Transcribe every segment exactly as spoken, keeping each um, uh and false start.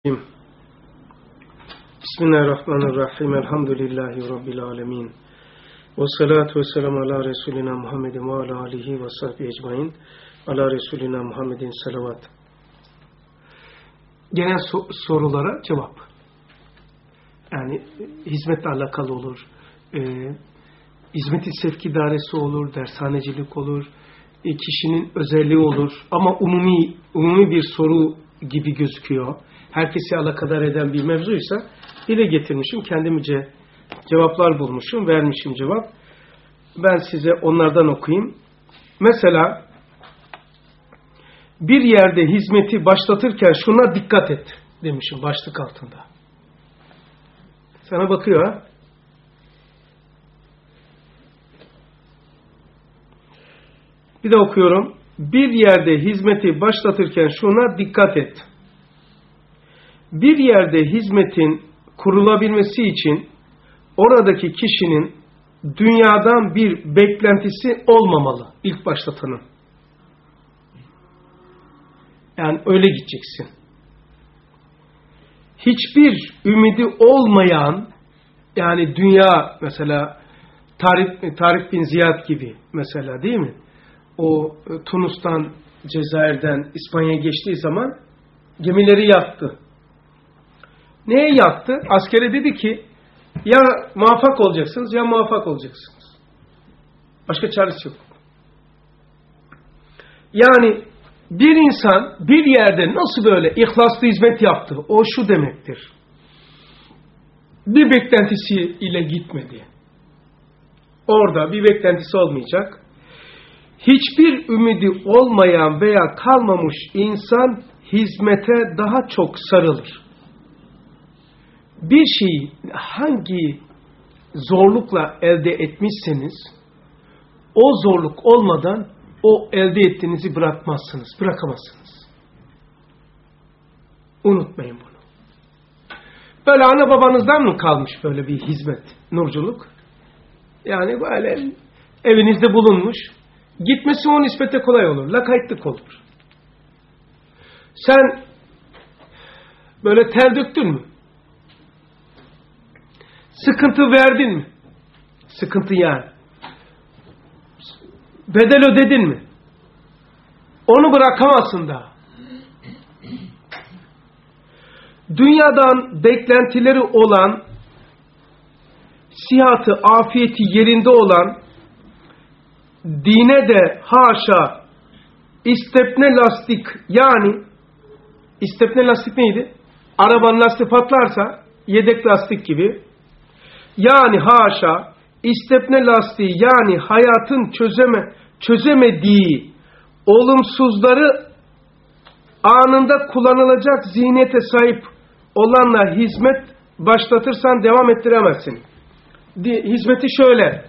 Bismillahirrahmanirrahim. Elhamdülillahi Rabbil alemin. Ve salatu ve selamu ala Resulina Muhammedin ve ala alihi ve sahbihi ecmain. Ala Resulina Muhammedin salavat. Genel so- sorulara cevap. Yani hizmetle alakalı olur. E, hizmet-i sevk idaresi olur, dershanecilik olur, e, kişinin özelliği olur. Ama umumi umumi bir soru gibi gözüküyor. Herkesi alakadar eden bir mevzuysa dile getirmişim, kendimce cevaplar bulmuşum, vermişim cevap. Ben size onlardan okuyayım. Mesela bir yerde hizmeti başlatırken şuna dikkat et demişim başlık altında. Sana bakıyor ha. Bir de okuyorum. Bir yerde hizmeti başlatırken şuna dikkat et. Bir yerde hizmetin kurulabilmesi için oradaki kişinin dünyadan bir beklentisi olmamalı ilk başlatanın. Yani öyle gideceksin. Hiçbir ümidi olmayan, yani dünya mesela Tarık, Tarık bin Ziyad gibi mesela, değil mi? O Tunus'tan, Cezayir'den İspanya'ya geçtiği zaman gemileri yaktı. Neye yaktı? Askere dedi ki ya muvaffak olacaksınız ya muvaffak olacaksınız. Başka çaresi yok. Yani bir insan bir yerde nasıl böyle ihlaslı hizmet yaptı? O şu demektir. Bir beklentisi ile gitmedi. Orada bir beklentisi olmayacak. Hiçbir ümidi olmayan veya kalmamış insan hizmete daha çok sarılır. Bir şeyi hangi zorlukla elde etmişseniz o zorluk olmadan o elde ettiğinizi bırakmazsınız, bırakamazsınız. Unutmayın bunu. Böyle ana babanızdan mı kalmış böyle bir hizmet, nurculuk? Yani böyle evinizde bulunmuş, gitmesi o nispete kolay olur, lakaytlık olur. Sen böyle ter döktün mü? Sıkıntı verdin mi? Sıkıntı yani. Bedel ödedin mi? Onu bırakamazsın da. Dünyadan beklentileri olan, sihatı, afiyeti yerinde olan, dine de haşa istepne lastik, yani istepne lastik neydi? Arabanın lastiği patlarsa yedek lastik gibi. Yani haşa istepne lastiği, yani hayatın çözeme, çözemediği olumsuzları anında kullanılacak zihniyete sahip olanla hizmet başlatırsan devam ettiremezsin. Hizmeti şöyle.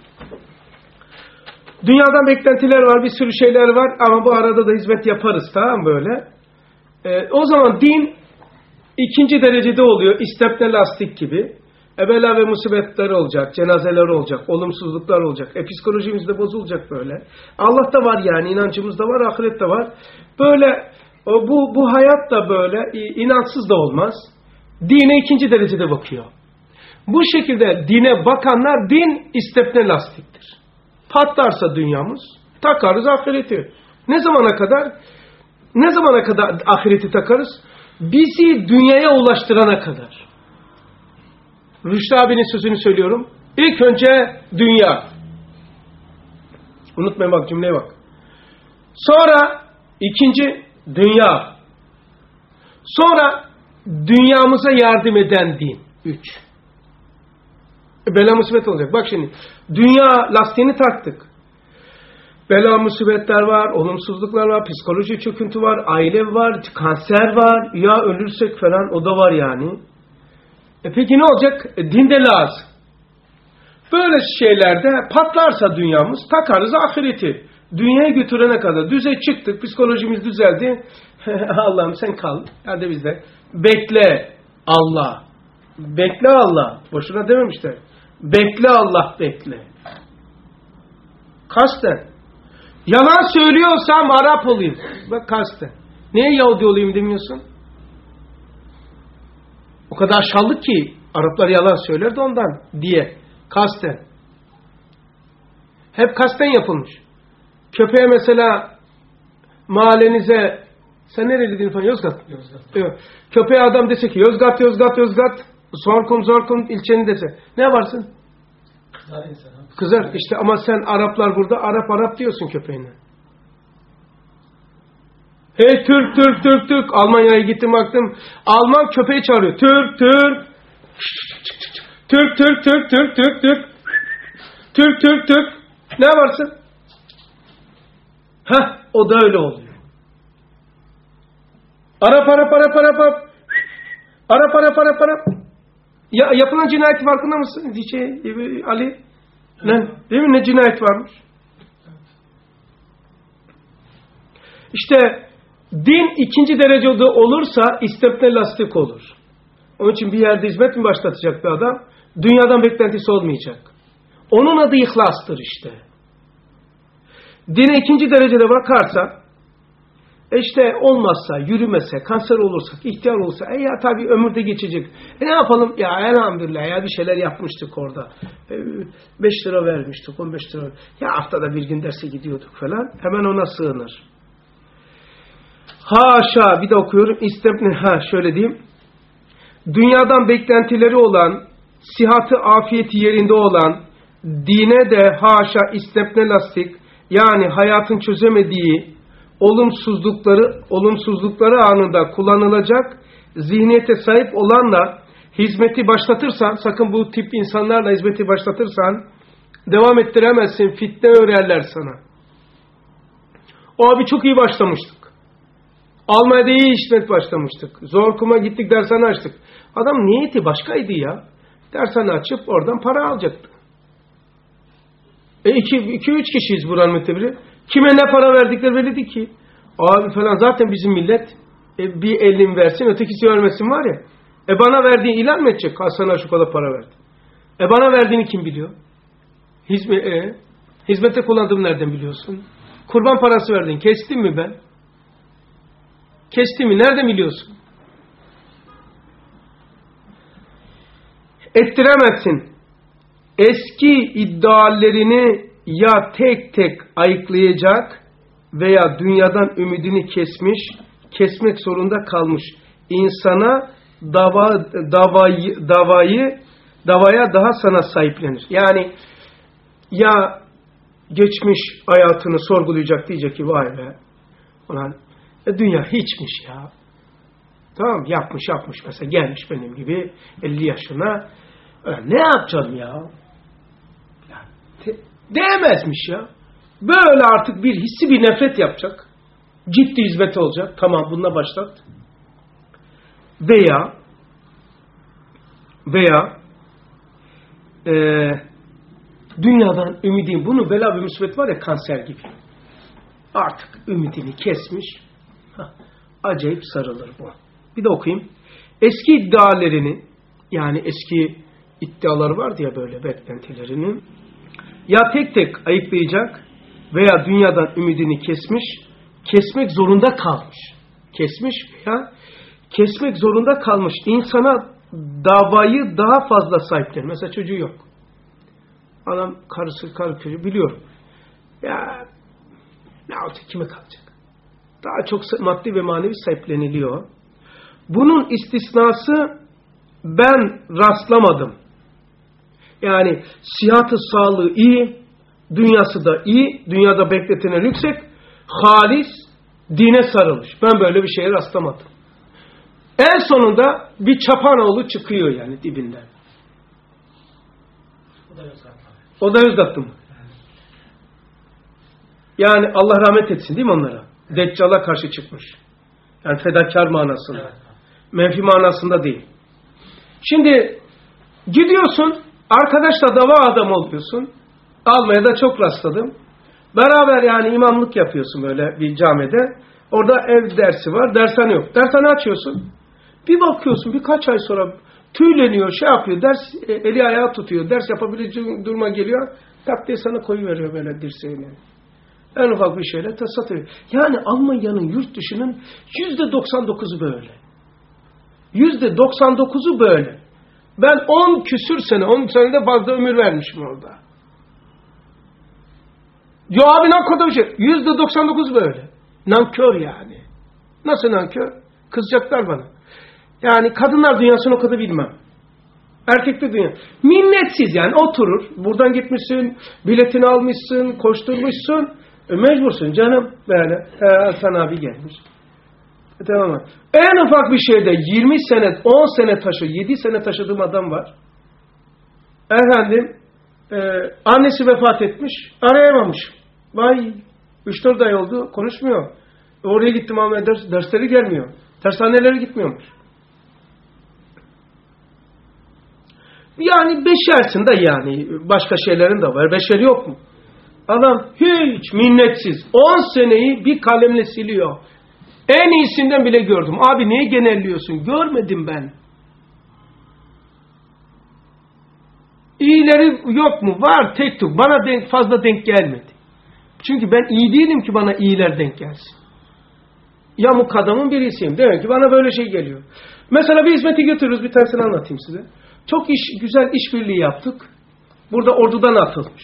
Dünyadan beklentiler var, bir sürü şeyler var ama bu arada da hizmet yaparız, tamam böyle. Ee, o zaman din ikinci derecede oluyor, istepne lastik gibi. E bela ve musibetler olacak, cenazeler olacak, olumsuzluklar olacak. E psikolojimiz de bozulacak böyle. Allah da var yani, inancımız da var, ahiret de var. Böyle bu bu hayat da böyle inançsız da olmaz. Dine ikinci derecede bakıyor. Bu şekilde dine bakanlar, din istepne lastiktir. Patlarsa dünyamız, takarız ahireti. Ne zamana kadar? Ne zamana kadar ahireti takarız? Bizi dünyaya ulaştırana kadar. Rüştü abinin sözünü söylüyorum. İlk önce dünya. Unutmayın bak, cümleye bak. Sonra ikinci dünya. Sonra dünyamıza yardım eden din. Üç. E, bela musibet olacak. Bak şimdi. Dünya lastiğini taktık. Bela musibetler var, olumsuzluklar var, psikoloji çöküntü var, aile var, kanser var. Ya ölürsek falan, o da var yani. E peki ne olacak? E, din de lazım. Böyle şeylerde patlarsa dünyamız, takarız ahireti. Dünyaya götürene kadar düze çıktık, psikolojimiz düzeldi. Allah'ım sen kal. Hadi biz de. Bekle Allah. Bekle Allah. Boşuna dememişler. Bekle Allah, bekle. Kasten. Yalan söylüyorsam Arap olayım. Bak kasten. Niye Yahudi olayım demiyorsun? kadar şallık ki Araplar yalan söylerdi ondan diye. Kasten. Hep kasten yapılmış. Köpeğe mesela mahallenize, sen nereliydin falan? Yozgat. Yozgat. Evet. Köpeğe adam dese ki Yozgat, Yozgat, Yozgat, Zorkun, Zorkun ilçeni dese. Ne varsın? Kızar insan. Kızar işte, ama sen Araplar burada Arap Arap diyorsun köpeğine. Hey Türk, Türk, Türk, Türk. Almanya'ya gittim baktım. Alman köpeği çağırıyor. Türk, Türk. Türk, Türk, Türk, Türk, Türk, Türk. Türk, Türk, Türk. Ne varsın? Heh, o da öyle oluyor. Arap, Arap, Arap, Arap, Arap. Arap, Arap, Arap, Arap. Ya, yapılan cinayeti farkında mısın? Şey, Ali. Ne? Değil mi? Ne cinayet varmış? İşte din ikinci derecede olursa istepne lastik olur. Onun için bir yerde hizmet mi başlatacak bir adam? Dünyadan beklentisi olmayacak. Onun adı ihlastır işte. Dine ikinci derecede bakarsa, işte olmazsa, yürümese, kanser olursak, ihtiyar olursa, e ya tabii ömürde geçecek. E ne yapalım? Ya elhamdülillah ya bir şeyler yapmıştık orada. E, beş lira vermiştik, on beş lira. Ya haftada bir gün derse gidiyorduk falan. Hemen ona sığınır. Haşa, bir de okuyorum. İstepne, ha şöyle diyeyim. Dünyadan beklentileri olan, sıhhatı, afiyeti yerinde olan, dine de haşa istepne lastik, yani hayatın çözemediği olumsuzlukları, olumsuzlukları anında kullanılacak zihniyete sahip olanla hizmeti başlatırsan, sakın bu tip insanlarla hizmeti başlatırsan devam ettiremezsin, fitne örerler sana. O abi çok iyi başlamıştık. Almanya'da iyi hizmet başlamıştık. Zorkum'a gittik, dershane açtık. Adam niyeti başkaydı ya. Dershane açıp oradan para alacaktı. E iki, iki üç kişiyiz buranın mütebiri. Kime ne para verdikleri belli ki. Abi falan zaten bizim millet e, bir elin versin, ötekisi vermesin var ya. E bana verdiğin ilan mı edecek? Sana şu kadar para verdi. E bana verdiğini kim biliyor? Hizme, e, hizmete kullandığımı nereden biliyorsun? Kurban parası verdin. Kestim mi ben? Kestim mi? Nereden biliyorsun? Ettiremezsin. Eski iddialarını ya tek tek ayıklayacak veya dünyadan ümidini kesmiş, kesmek zorunda kalmış insana dava, davayı, davayı, davaya daha sana sahiplenir. Yani ya geçmiş hayatını sorgulayacak, diyecek ki vay be, ulan e, dünya hiçmiş ya. Tamam, yapmış yapmış mesela, gelmiş benim gibi elli yaşına, e, ne yapacağım ya? Değmezmiş ya. Böyle artık bir hissi bir nefret yapacak. Ciddi hizmet olacak. Tamam, bununla başlat. Veya veya e, dünyadan ümidin, bunu bela ve musibet var ya, kanser gibi. Artık ümidini kesmiş. Hah, acayip sarılır bu. Bir de okuyayım. Eski iddialarını, yani eski iddiaları vardı ya böyle, beklentilerinin ya tek tek ayıklayacak veya dünyadan ümidini kesmiş, kesmek zorunda kalmış. Kesmiş veya kesmek zorunda kalmış insana davayı daha fazla sahiplenir. Mesela çocuğu yok. Adam karısı, karı çocuğu biliyorum. Ya ne olacak, kime kalacak? Daha çok maddi ve manevi sahipleniliyor. Bunun istisnası ben rastlamadım. Yani sıhhatı, sağlığı iyi, dünyası da iyi, dünyada bekletilen yüksek, halis, dine sarılmış. Ben böyle bir şeye rastlamadım. En sonunda bir çapanoğlu çıkıyor yani dibinden. O da Yozgatlı. O da Yozgatlı mı? Yani Allah rahmet etsin değil mi onlara? Deccal'a karşı çıkmış. Yani fedakar manasında. Evet. Menfi manasında değil. Şimdi gidiyorsun, arkadaşla dava adam oluyorsun. Almanya'da çok rastladım. Beraber yani imamlık yapıyorsun böyle bir camide. Orada ev dersi var, dershane yok. Dershane açıyorsun. Bir bakıyorsun birkaç ay sonra tüyleniyor, şey yapıyor, ders eli ayağı tutuyor, ders yapabileceğin duruma geliyor. Tak diye sana koyuveriyor böyle dirseğini. En ufak bir şeyle tasat ediyor. Yani Almanya'nın, yurt dışının yüzde doksan dokuzu böyle. Yüzde doksan dokuzu böyle. Ben on küsür sene, on senede fazla ömür vermişim orada. Ya abi ne kadar bir şey. Yüzde doksan dokuz böyle. Nankör yani. Nasıl nankör? Kızacaklar bana. Yani kadınlar dünyasını o kadar bilmem. Erkekler dünya. Minnetsiz yani oturur. Buradan gitmişsin, biletini almışsın, koşturmuşsun. E, mecbursun canım. Böyle. He, Hasan abi gelmiş. E, tamam. En ufak bir şeyde yirmi sene, on sene taşı, yedi sene taşıdığım adam var. Efendim, e, annesi vefat etmiş, arayamamış. Vay, üç dört ay oldu, konuşmuyor. E, oraya gittim ama ders, dersleri gelmiyor. Dershanelere gitmiyormuş. Yani beşersin de yani. Başka şeylerin de var. Beşer yok mu? Adam hiç minnetsiz. on seneyi bir kalemle siliyor. En iyisinden bile gördüm. Abi niye genelliyorsun? Görmedim ben. İyileri yok mu? Var tek tük. Bana denk, fazla denk gelmedi. Çünkü ben iyi değilim ki bana iyiler denk gelsin. Yamuk adamın birisiyim. Demek ki bana böyle şey geliyor. Mesela bir hizmeti götürürüz. Bir tanesini anlatayım size. Çok iş, güzel işbirliği yaptık. Burada ordudan atılmış.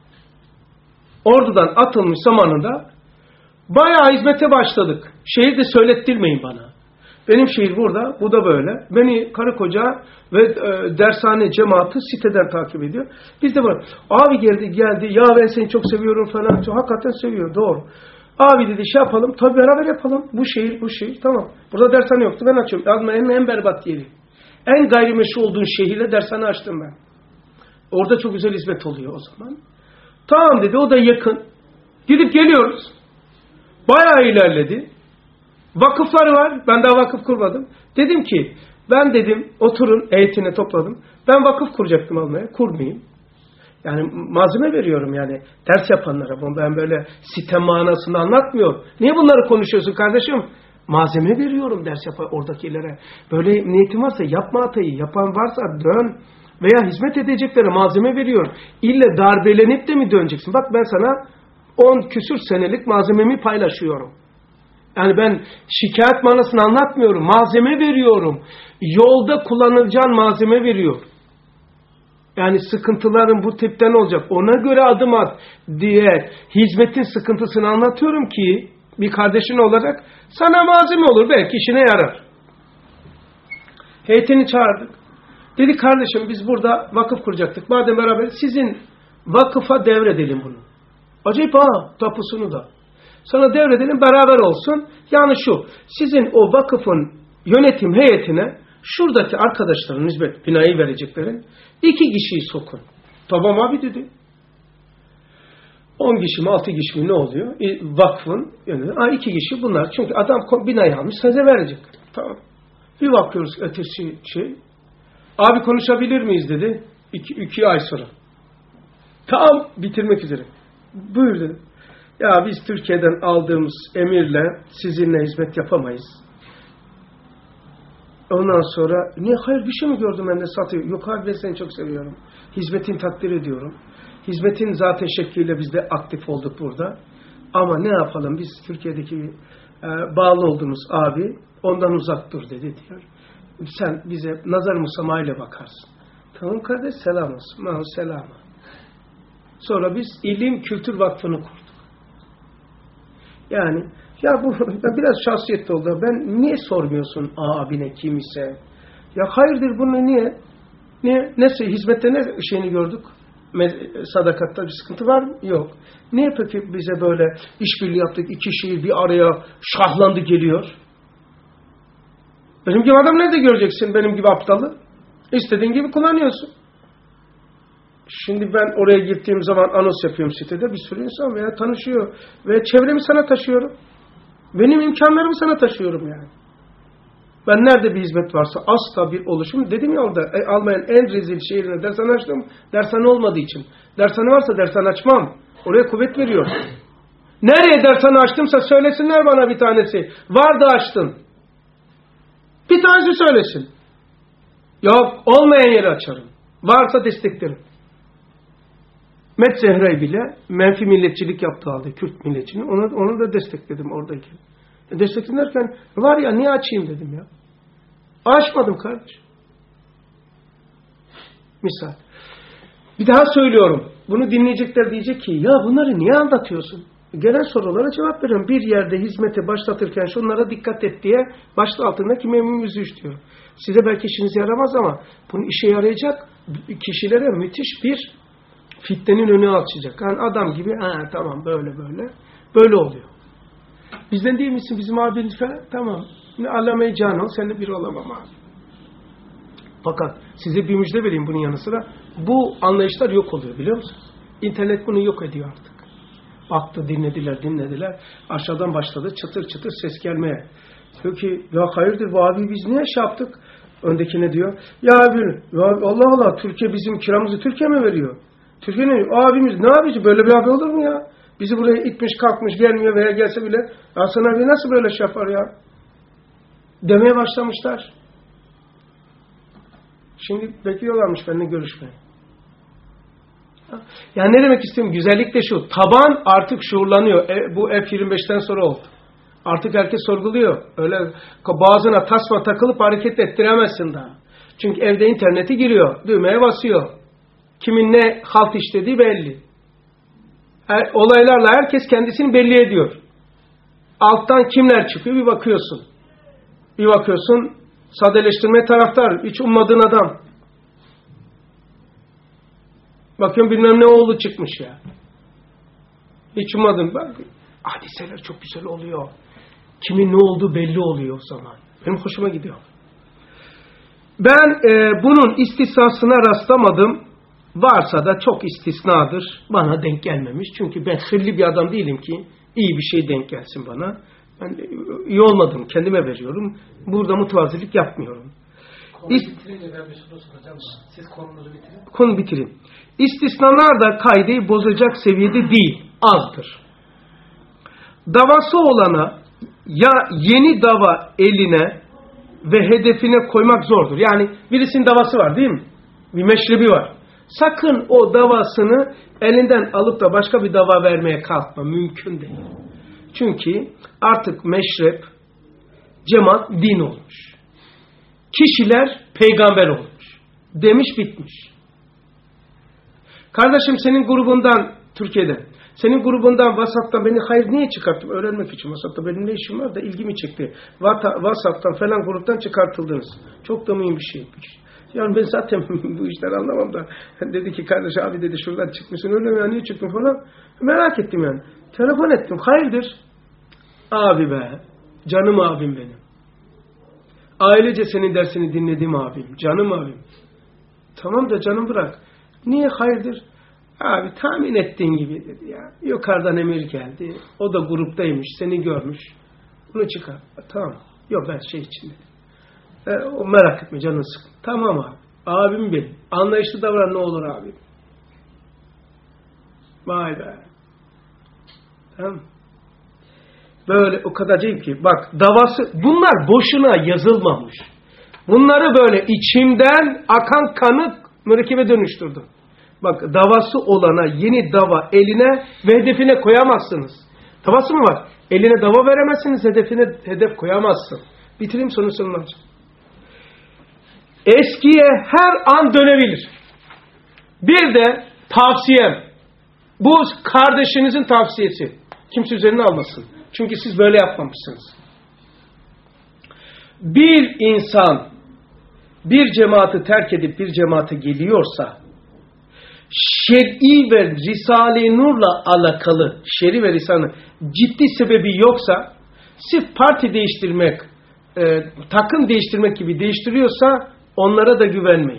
Ordudan atılmış zamanında bayağı hizmete başladık. Şehir de söylettirmeyin bana. Benim şehir burada, bu da böyle. Beni karı koca ve e, dershane cemaati siteden takip ediyor. Biz de var. Abi geldi geldi. Ya ben seni çok seviyorum falan. Çok, hakikaten seviyor. Doğru. Abi dedi şey yapalım. Tabii beraber yapalım. Bu şehir, bu şehir. Tamam. Burada dershane yoktu. Ben açıyorum. Adımın en berbat yeri. En gayrimeşru olduğun şehirle dershane açtım ben. Orada çok güzel hizmet oluyor o zaman. Tamam dedi. O da yakın. Gidip geliyoruz. Bayağı ilerledi. Vakıfları var. Ben daha vakıf kurmadım. Dedim ki ben dedim oturun heyetini topladım. Ben vakıf kuracaktım almaya. Kurmayayım. Yani malzeme veriyorum yani ders yapanlara. Ben böyle sitem manasını anlatmıyorum. Niye bunları konuşuyorsun kardeşim? Malzeme veriyorum ders yapan oradakilere. Böyle niyetin varsa yapma hatayı. Yapan varsa dön. Veya hizmet edeceklere malzeme veriyorum. İlle darbelenip de mi döneceksin? Bak ben sana on küsür senelik malzememi paylaşıyorum. Yani ben şikayet manasını anlatmıyorum. Malzeme veriyorum. Yolda kullanılacağın malzeme veriyorum. Yani sıkıntıların bu tipten olacak. Ona göre adım at diye hizmetin sıkıntısını anlatıyorum ki bir kardeşin olarak sana malzeme olur. Belki işine yarar. Heyetini çağırdık. Dedi kardeşim biz burada vakıf kuracaktık. Madem beraber sizin vakıfa devredelim bunu. Acayip ha tapusunu da. Sana devredelim beraber olsun. Yani şu sizin o vakıfın yönetim heyetine şuradaki arkadaşların hizmet binayı vereceklerin iki kişiyi sokun. Tamam abi dedi. On kişi mi altı kişi mi ne oluyor? E, vakfın yani ha, iki kişi bunlar. Çünkü adam binayı almış size verecek. Tamam. Bir bakıyoruz ötesi şey. Abi konuşabilir miyiz dedi. İki, iki ay sonra. Tam bitirmek üzere. Buyur dedi. Ya biz Türkiye'den aldığımız emirle sizinle hizmet yapamayız. Ondan sonra niye hayır bir şey mi gördüm ben de satıyor. Yok abi ben seni çok seviyorum. Hizmetin takdir ediyorum. Hizmetin zaten şekliyle biz de aktif olduk burada. Ama ne yapalım biz Türkiye'deki e, bağlı olduğumuz abi ondan uzak dur dedi diyor. Sen bize nazar musamayla bakarsın. Tamam kardeş selam olsun. Mahu selama. Sonra biz İlim Kültür Vakfı'nı kurduk. Yani ya bu biraz şahsiyetli oldu. Ben niye sormuyorsun abine kim ise? Ya hayırdır bunu niye? Niye? Neyse hizmette ne şeyini gördük? Sadakatta bir sıkıntı var mı? Yok. Niye peki bize böyle işbirliği yaptık? İki şehir bir araya şahlandı geliyor. Benim gibi adam nerede göreceksin? Benim gibi aptalı. İstediğin gibi kullanıyorsun. Şimdi ben oraya gittiğim zaman anons yapıyorum sitede. Bir sürü insan veya tanışıyor. Ve çevremi sana taşıyorum. Benim imkanlarımı sana taşıyorum yani. Ben nerede bir hizmet varsa asla bir oluşum. Dedim ya orada e, Almanya'nın en rezil şehrine dershane açtım. Dershane olmadığı için. Dershane varsa dershane açmam. Oraya kuvvet veriyorum. Nereye dershane açtımsa söylesinler bana bir tanesi. Var da açtın. Bir tanesi söylesin. Yok olmayan yeri açarım. Varsa desteklerim. Met Zehra'yı bile menfi milletçilik yaptığı halde Kürt milletçiliğini onu, onu da destekledim oradaki. E desteklenirken var ya niye açayım dedim ya. Açmadım kardeş. Misal. Bir daha söylüyorum. Bunu dinleyecekler diyecek ki ya bunları niye anlatıyorsun? Gelen sorulara cevap veriyorum. Bir yerde hizmeti başlatırken şunlara dikkat et diye başta altındaki memnun yüzü istiyor. Size belki işinize yaramaz ama bunun işe yarayacak kişilere müthiş bir fitnenin önü açacak. Yani adam gibi ha tamam böyle böyle böyle oluyor. Bizden değil misin? Bizim abimiz falan. Tamam. Ne Allame-i Canan seninle bir olamam abi. Fakat size bir müjde vereyim bunun yanı sıra. Bu anlayışlar yok oluyor biliyor musunuz? İnternet bunu yok ediyor artık. Baktı, dinlediler, dinlediler. Aşağıdan başladı çıtır çıtır ses gelmeye. Diyor ki ya hayırdır bu abi biz niye şey yaptık? Öndekine diyor. Ya abi ya Allah Allah Türkiye bizim kiramızı Türkiye mi veriyor? Türkiye ne? Abimiz ne yapacak? Böyle bir abi olur mu ya? Bizi buraya itmiş kalkmış gelmiyor veya gelse bile Hasan abi nasıl böyle şey yapar ya? Demeye başlamışlar. Şimdi bekliyorlarmış benimle görüşmeye. Yani ne demek istiyorum? Güzellik de şu. Taban artık şuurlanıyor. E, bu F yirmi beşten sonra oldu. Artık herkes sorguluyor. Öyle boğazına tasma takılıp hareket ettiremezsin daha. Çünkü evde interneti giriyor. Düğmeye basıyor. Kimin ne halt işlediği belli. Her, olaylarla herkes kendisini belli ediyor. Alttan kimler çıkıyor bir bakıyorsun. Bir bakıyorsun sadeleştirmeye taraftar. Hiç ummadığın adam. Bakıyorum bilmem ne oğlu çıkmış ya. Hiç ummadım. Bak, hadiseler çok güzel oluyor. Kimin ne olduğu belli oluyor o zaman. Benim hoşuma gidiyor. Ben e, bunun istisnasına rastlamadım. Varsa da çok istisnadır. Bana denk gelmemiş. Çünkü ben hırlı bir adam değilim ki iyi bir şey denk gelsin bana. Ben iyi olmadım. Kendime veriyorum. Burada mutvazilik yapmıyorum. Konuyu bitirince ben bir soru soracağım. Siz konunuzu bitirin. Konu bitireyim. İstisnalar da kaideyi bozacak seviyede değil. Azdır. Davası olana ya yeni dava eline ve hedefine koymak zordur. Yani birisinin davası var değil mi? Bir meşrebi var. Sakın o davasını elinden alıp da başka bir dava vermeye kalkma. Mümkün değil. Çünkü artık meşrep, cemaat din olmuş. Kişiler peygamber olmuş. Demiş bitmiş. Kardeşim senin grubundan Türkiye'de, senin grubundan WhatsApp'tan beni hayır niye çıkarttım? Öğrenmek için. WhatsApp'ta benim ne işim var da ilgimi çekti. WhatsApp'tan falan gruptan çıkartıldınız. Çok da mühim bir şeymiş. Yani ben zaten bu işleri anlamam da. Dedi ki kardeş abi dedi şuradan çıkmışsın öyle mi ya niye çıktın falan. Merak ettim yani. Telefon ettim. Hayırdır? Abi be. Canım abim benim. Ailece senin dersini dinledim abim. Canım abim. Tamam da canım bırak. Niye hayırdır? Abi tahmin ettiğin gibi dedi ya. Yukarıdan emir geldi. O da gruptaymış. Seni görmüş. Bunu çıkar. Tamam. Yok ben şey için dedim. E, o merak etme canın sıkın. Tamam abi. Abim benim. Anlayışlı davran ne olur abi. Vay be. Tamam. Böyle o kadar değil ki. Bak davası bunlar boşuna yazılmamış. Bunları böyle içimden akan kanı mürekkebe dönüştürdüm. Bak davası olana yeni dava eline ve hedefine koyamazsınız. Davası mı var? Eline dava veremezsiniz, hedefine hedef koyamazsın. Bitireyim sonra sonuna. Eskiye her an dönebilir. Bir de tavsiyem. Bu kardeşinizin tavsiyesi. Kimse üzerine almasın. Çünkü siz böyle yapmamışsınız. Bir insan bir cemaati terk edip bir cemaate geliyorsa şer'i ve Risale-i Nur'la alakalı şer'i ve Risale ciddi sebebi yoksa sırf parti değiştirmek e, takım değiştirmek gibi değiştiriyorsa onlara da güvenmeyin.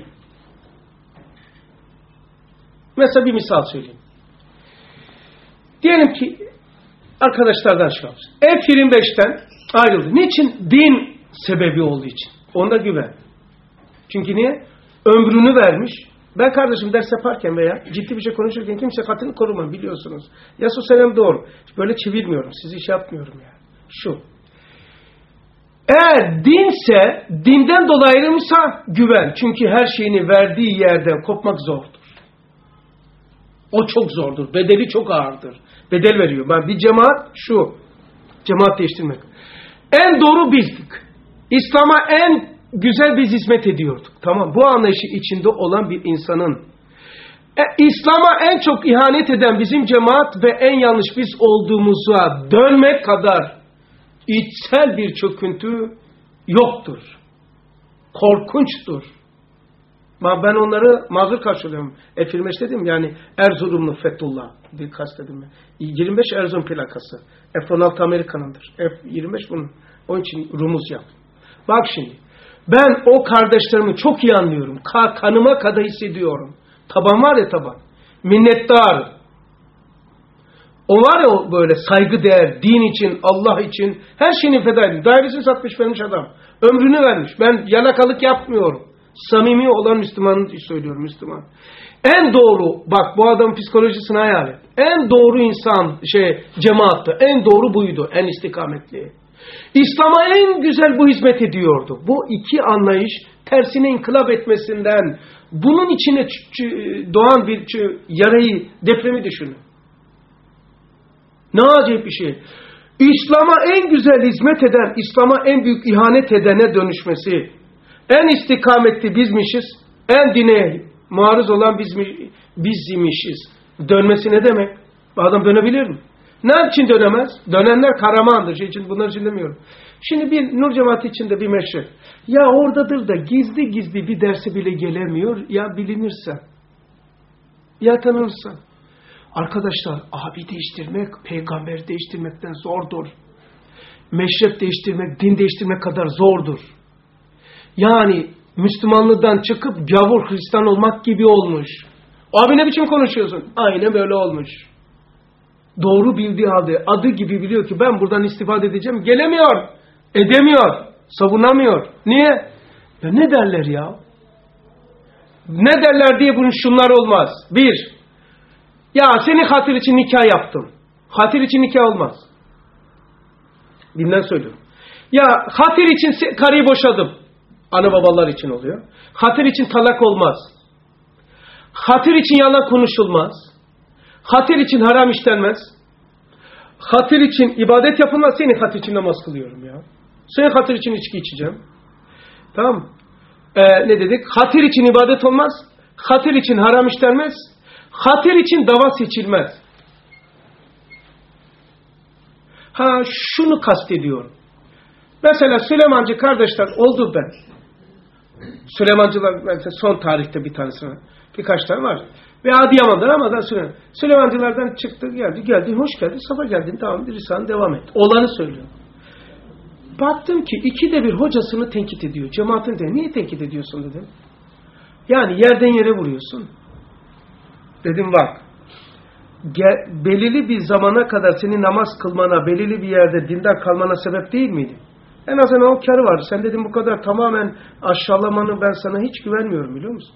Mesela bir misal söyleyeyim. Diyelim ki arkadaşlardan şu yapsın. F yirmi beşten ayrıldı. Niçin? Din sebebi olduğu için. Onda güven. Çünkü niye? Ömrünü vermiş. Ben kardeşim ders yaparken veya ciddi bir şey konuşurken kimse katını korumam biliyorsunuz. Yasu selam doğru. Böyle çevirmiyorum. Sizi iş yapmıyorum yani. Şu. Eğer dinse, dinden dolayı ayrılmışsa güven. Çünkü her şeyini verdiği yerden kopmak zordur. O çok zordur. Bedeli çok ağırdır. Bedel veriyor. Ben bir cemaat şu. Cemaat değiştirmek. En doğru bizdik. İslam'a en güzel biz hizmet ediyorduk. Tamam, bu anlayışı içinde olan bir insanın e, İslam'a en çok ihanet eden bizim cemaat ve en yanlış biz olduğumuza dönmek kadar içsel bir çöküntü yoktur. Korkunçtur. Ben onları mazur karşılıyorum. F yirmi beş dedim yani Erzurumlu Fethullah bir kastedim. yirmi beş Erzurum plakası. F on altı Amerika'nındır. F yirmi beş bunun. Onun için rumuz yap. Bak şimdi. Ben o kardeşlerimi çok iyi anlıyorum. Ka kanıma kadar hissediyorum. Taban var ya taban. Minnettar. O var ya o böyle saygıdeğer, din için, Allah için her şeyini feda edin. Dairesini satmış vermiş adam. Ömrünü vermiş. Ben yalakalık yapmıyorum. Samimi olan Müslümanı söylüyorum, Müslüman. En doğru, bak bu adamın psikolojisini hayal et. En doğru insan, şey, cemaattı. En doğru buydu, en istikametli. İslam'a en güzel bu hizmet ediyordu. Bu iki anlayış tersine inkılap etmesinden, bunun içine doğan bir yarayı, depremi düşünün. Ne acayip bir şey. İslam'a en güzel hizmet eden, İslam'a en büyük ihanet edene dönüşmesi. En istikametli bizmişiz. En dine maruz olan biz, bizmişiz. Dönmesi ne demek? Adam dönebilir mi? Ne için dönemez? Dönenler Karaman'dır. Şey için, bunlar için demiyorum. Şimdi bir Nur Cemaati içinde bir meşrep. Ya oradadır da gizli gizli bir dersi bile gelemiyor. Ya bilinirse. Ya tanınırsa. Arkadaşlar abi değiştirmek, peygamberi değiştirmekten zordur. Meşrep değiştirmek, din değiştirmek kadar zordur. Yani Müslümanlıktan çıkıp gavur Hristiyan olmak gibi olmuş. Abi ne biçim konuşuyorsun? Aynen böyle olmuş. Doğru bildiği halde adı gibi biliyor ki ben buradan istifade edeceğim. Gelemiyor. Edemiyor. Savunamıyor. Niye? Ya ne derler ya? Ne derler diye bunun şunlar olmaz. Bir, ya senin hatır için nikah yaptım. Hatır için nikah olmaz. Dinden söylüyorum. Ya hatır için karıyı boşadım. Ana babalar için oluyor. Hatır için talak olmaz. Hatır için yalan konuşulmaz. Hatır için haram işlenmez. Hatır için ibadet yapılmaz. Senin hatır için namaz kılıyorum ya. Senin hatır için içki içeceğim. Tamam mı? Ee, ne dedik? Hatır için ibadet olmaz. Hatır için haram işlenmez. Hatır için dava seçilmez. Ha şunu kastediyorum. Mesela Süleymancı kardeşler oldu ben. Süleymancılar mesela son tarihte bir tanesi var. Birkaç tane var. Ve Adıyaman'dan ama da Süleyman. Süleymancılardan çıktı geldi. Geldi hoş geldin. Safa geldin. Tamam Risale'ne devam et. Olanı söylüyor. Baktım ki ikide bir hocasını tenkit ediyor. Cemaatin de niye tenkit ediyorsun dedim. Yani yerden yere vuruyorsun. Dedim bak. Gel, belirli bir zamana kadar seni namaz kılmana, belirli bir yerde dindar kalmana sebep değil miydi? En azından o kârı var. Sen dedim bu kadar tamamen aşağılamanı ben sana hiç güvenmiyorum biliyor musun?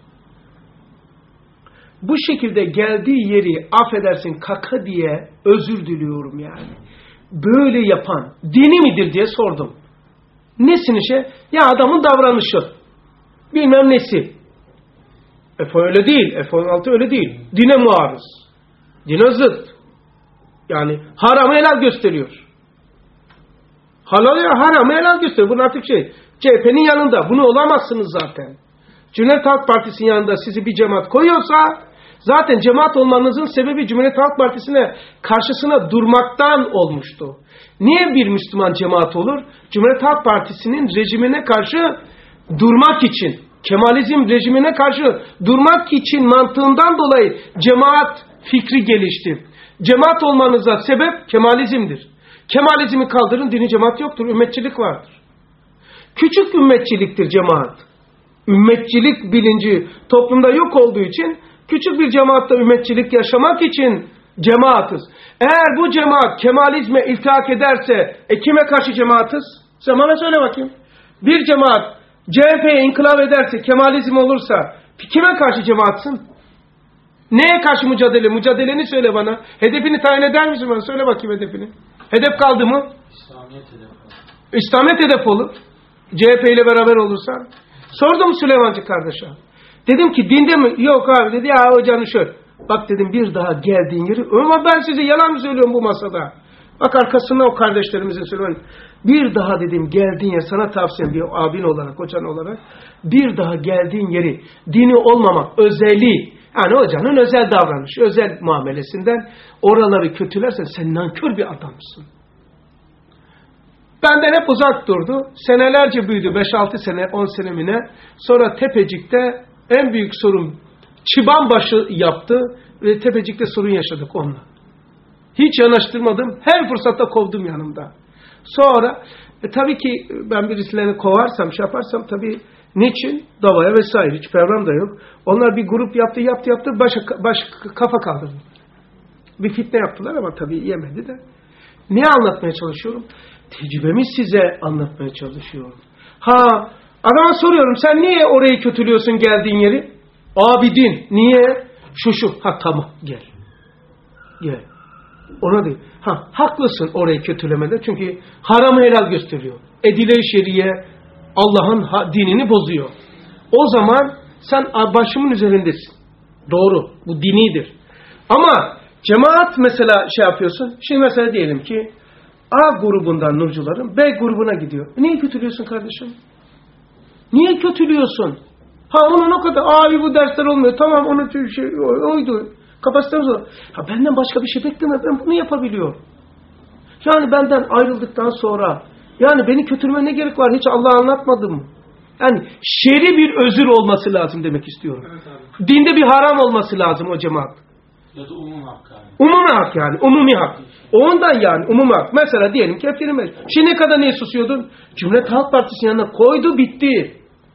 Bu şekilde geldiği yeri affedersin kaka diye özür diliyorum yani. Böyle yapan dini midir diye sordum. Nesini şey? Ya adamın davranışı. Bilmem nesi. F öyle değil. F on altı öyle değil. Dine muarız. Dine zıt. Yani haramı helal gösteriyor. Halal ya haramı helal gösteriyor. Bunun artık şey. C H P'nin yanında. Bunu olamazsınız zaten. Cumhuriyet Halk Partisi'nin yanında sizi bir cemaat koyuyorsa zaten cemaat olmanızın sebebi Cumhuriyet Halk Partisi'ne karşısına durmaktan olmuştu. Niye bir Müslüman cemaat olur? Cumhuriyet Halk Partisi'nin rejimine karşı durmak için, Kemalizm rejimine karşı durmak için mantığından dolayı cemaat fikri gelişti. Cemaat olmanıza sebep Kemalizmdir. Kemalizmi kaldırın, dini cemaat yoktur, ümmetçilik vardır. Küçük ümmetçiliktir cemaat. Ümmetçilik bilinci toplumda yok olduğu için küçük bir cemaatta ümmetçilik yaşamak için cemaatiz. Eğer bu cemaat Kemalizme iltihak ederse e kime karşı cemaatiz? Sen bana söyle bakayım. Bir cemaat C H P'ye inkılap ederse, Kemalizm olursa kime karşı cemaatsın? Neye karşı mücadele? Mücadeleni söyle bana. Hedefini tayin eder misin bana? Söyle bakayım hedefini. Hedef kaldı mı? İslamiyet hedef olur. İslamiyet hedef olur. C H P ile beraber olursan. Sordum Süleymancı kardeşe. Dedim ki dinde mi? Yok abi dedi. Ya hocanın şöyle. Bak dedim bir daha geldiğin yeri. Ama ben size yalan mı söylüyorum bu masada? Bak arkasında o kardeşlerimizin söylemen. Bir daha dedim geldiğin yer, sana tavsiyem bir abin olarak, hocan olarak, bir daha geldiğin yeri dini olmamak, özeli, yani hocanın özel davranışı, özel muamelesinden oraları kötülersen sen nankör bir adamsın. Benden hep uzak durdu. Senelerce büyüdü. beş altı sene, on senemine. Sonra Tepecik'te en büyük sorun Çıbanbaşı yaptı ve Tepecik'te sorun yaşadık onunla. Hiç yanaştırmadım. Her fırsatta kovdum yanımda. Sonra e, tabii ki ben birisilerini kovarsam, şey yaparsam tabii niçin? Davaya vesaire. Hiç program da yok. Onlar bir grup yaptı, yaptı, yaptı. Baş, baş kafa kaldırdı. Bir fitne yaptılar ama tabii yemedi de. Ne anlatmaya çalışıyorum? Tecrübemi size anlatmaya çalışıyorum. Ha, adama soruyorum, sen niye orayı kötülüyorsun geldiğin yeri? Abidin, niye? Şu şu, ha tamam, gel. Gel. Ona değil. Ha, haklısın orayı kötülemede, çünkü haramı helal gösteriyor. Edile-i şeriye Allah'ın dinini bozuyor. O zaman sen başımın üzerindesin. Doğru, bu dinidir. Ama cemaat mesela şey yapıyorsun, şimdi mesela diyelim ki A grubundan nurcuların B grubuna gidiyor. Niye kötülüyorsun kardeşim? Niye kötülüyorsun? Ha onun o kadar, abi bu dersler olmuyor. Tamam onun şey oydu. Kapasitemiz o. Ha benden başka bir şey bekleme. Ben bunu yapabiliyorum. Yani benden ayrıldıktan sonra yani beni kötülüme ne gerek var? Hiç Allah'a anlatmadım mı? Yani şer'i bir özür olması lazım demek istiyorum. Evet, dinde bir haram olması lazım o cemaat. Ya da umumi hak yani. Umumi hak yani. Umumi hak. Ondan yani umumi hak. Mesela diyelim ki efendim şimdi ne kadar niye susuyordun? Cumhuriyet Halk Partisi'nin yanına koydu bitti.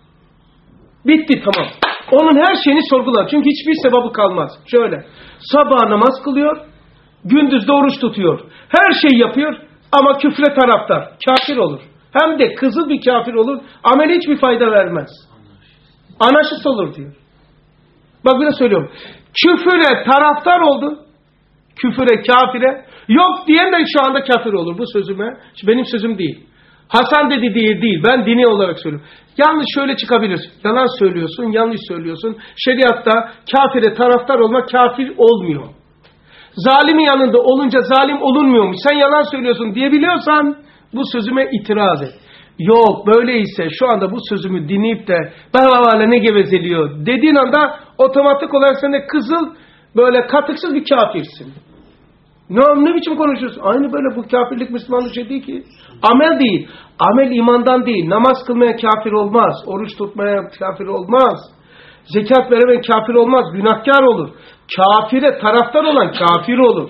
Bitti tamam. Onun her şeyini sorgular. Çünkü hiçbir sebabı kalmaz. Şöyle. Sabah namaz kılıyor. Gündüz de oruç tutuyor. Her şeyi yapıyor. Ama küfre taraftar. Kafir olur. Hem de kızıl bir kafir olur. Amel hiçbir fayda vermez. Anarşist olur diyor. Bak bir de söylüyorum. Küfüre taraftar oldun. Küfüre, kafire. Yok diyen de şu anda kafir olur. Bu sözüme. Benim sözüm değil. Hasan dedi değil değil. Ben dini olarak söylüyorum. Yalnız şöyle çıkabilirsin. Yalan söylüyorsun, yanlış söylüyorsun. Şeriatta kafire taraftar olmak kafir olmuyor. Zalimin yanında olunca zalim olunmuyormuş. Sen yalan söylüyorsun diyebiliyorsan bu sözüme itiraz et. Yok böyleyse şu anda bu sözümü dinleyip de bahavalarla ne gevezeliyor dediğin anda otomatik olarak sen de kızıl böyle katıksız bir kafirsin. Ne, ne biçim konuşuyorsun? Aynı böyle bu kafirlik Müslümanlık şey değil ki. Amel değil. Amel imandan değil. Namaz kılmaya kafir olmaz. Oruç tutmaya kafir olmaz. Zekat veremeyen kafir olmaz. Günahkar olur. Kafire taraftar olan kafir olur.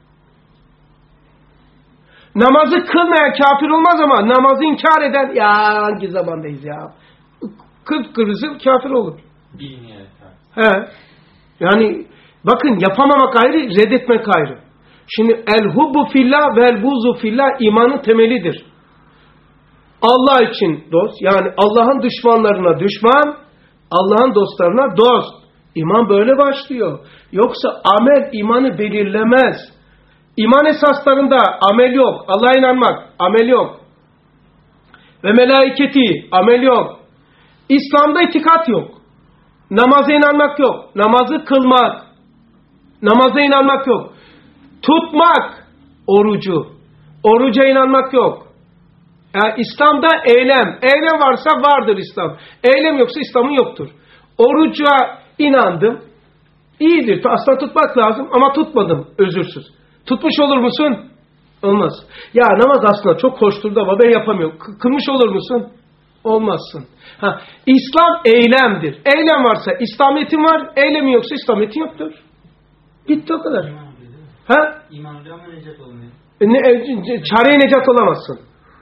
Namazı kılmayan kafir olmaz ama namazı inkar eden ya hangi zamandayız ya? Kırk kırmızı kafir olur. Bilmeyerek. He. Yani bakın yapamamak ayrı, reddetmek ayrı. Şimdi el-hubbu fillah ve el-buzu fillah imanın temelidir. Allah için dost, yani Allah'ın düşmanlarına düşman, Allah'ın dostlarına dost. İman böyle başlıyor. Yoksa amel imanı belirlemez. İman esaslarında amel yok. Allah'a inanmak, amel yok. Ve melaiketi, amel yok. İslam'da itikat yok. Namaza inanmak yok. Namazı kılmak. Namaza inanmak yok. Tutmak orucu. Oruca inanmak yok. Yani İslam'da eylem. Eylem varsa vardır İslam. Eylem yoksa İslam'ın yoktur. Oruca inandım. İyidir. Aslında tutmak lazım ama tutmadım. Özürsüz. Tutmuş olur musun? Olmaz. Ya namaz aslında çok hoştur ama ben yapamıyorum. Kılmış olur musun? Olmazsın. Ha, İslam eylemdir. Eylem varsa İslamiyet'in var. Eylemi yoksa İslamiyet'in yoktur. Bitti o kadar. Ha? İmanlı ama necat olmuyor. Ne, çareye necat olamazsın.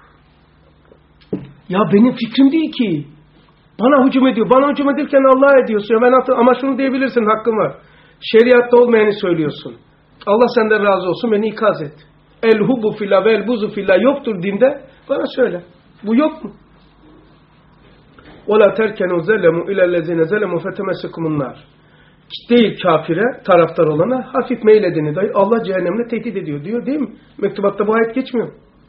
Ya benim fikrim değil ki. Bana hücum ediyor. Bana hücum ederken Allah'a ediyorsun. Ya ben hatır, ama şunu diyebilirsin, hakkın var. Şeriatta olmayanı söylüyorsun. Allah senden razı olsun, beni ikaz et. El hubbu fillah ve el buzu fillah yoktur dinde. Bana söyle. Bu yok mu? وَلَا تَرْكَنُوا زَلَمُوا اِلَى الَّذِينَ زَلَمُوا فَتَمَسَكُمُ النَّارِ Değil kafire, taraftar olana hafif meyledini dahi Allah cehennemle tehdit ediyor diyor değil mi? Mektubatta bu ayet geçmiyor.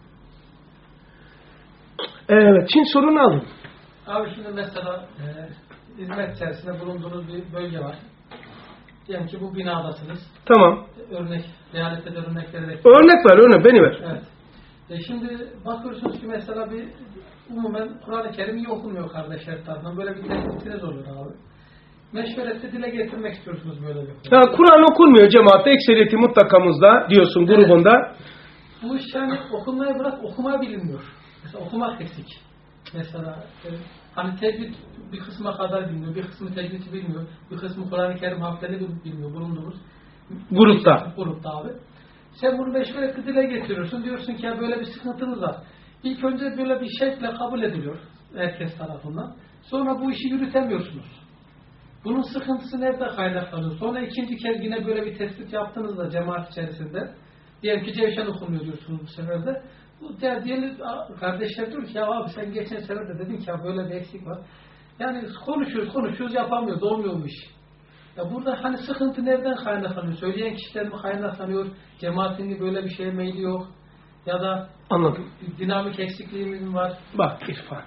Evet, Çin sorunu alın. Abi şimdi mesela e, hizmet içerisinde bulunduğunuz bir bölge var. Diyelim ki bu binadasınız. Tamam. Örnek, realite örnekleri de. Örnek ver, örnek beni ver. Evet. E şimdi bakıyorsunuz ki mesela bir umumen Kur'an-ı Kerim iyi okunmuyor kardeşler tarafından. Böyle bir tespitiniz olur abi. Meşverette dile getirmek istiyorsunuz böyle bir konu. Ha, Kur'an okunmuyor cemaatte, ekseriyeti mutlakamızda diyorsun grubunda. Evet. Bu iş yani okunmayı bırak, okuma bilinmiyor. Mesela okumak eksik. Mesela e, hani tecvid bir kısma kadar bilmiyor, bir kısmı tecvidi bilmiyor, bir kısmı Kur'an-ı Kerim harflerini bilmiyor, bulunduğumuz Grupta. Grupta abi. Sen bunu meşveretle dile getiriyorsun, diyorsun ki ya böyle bir sıkıntınız var. İlk önce böyle bir şekle kabul ediliyor herkes tarafından. Sonra bu işi yürütemiyorsunuz. Bunun sıkıntısı nerede kaynaklanıyor? Sonra ikinci kez yine böyle bir tespit yaptığınızda cemaat içerisinde, diyelim ki Cevşen okunuyor diyorsunuz bu sefer de. Bu diğer kardeşler diyor ki ya abi sen geçen sefer de dedin ki ya böyle bir eksik var. Yani konuşuyoruz konuşuyoruz yapamıyoruz, olmuyor bu iş. Ya burada hani sıkıntı nereden kaynaklanıyor? Söyleyen kişiler mi kaynaklanıyor? Cemaatin böyle bir şeye meyli yok? Ya da anladım. Dinamik eksikliğimiz mi var? Bak İrfan.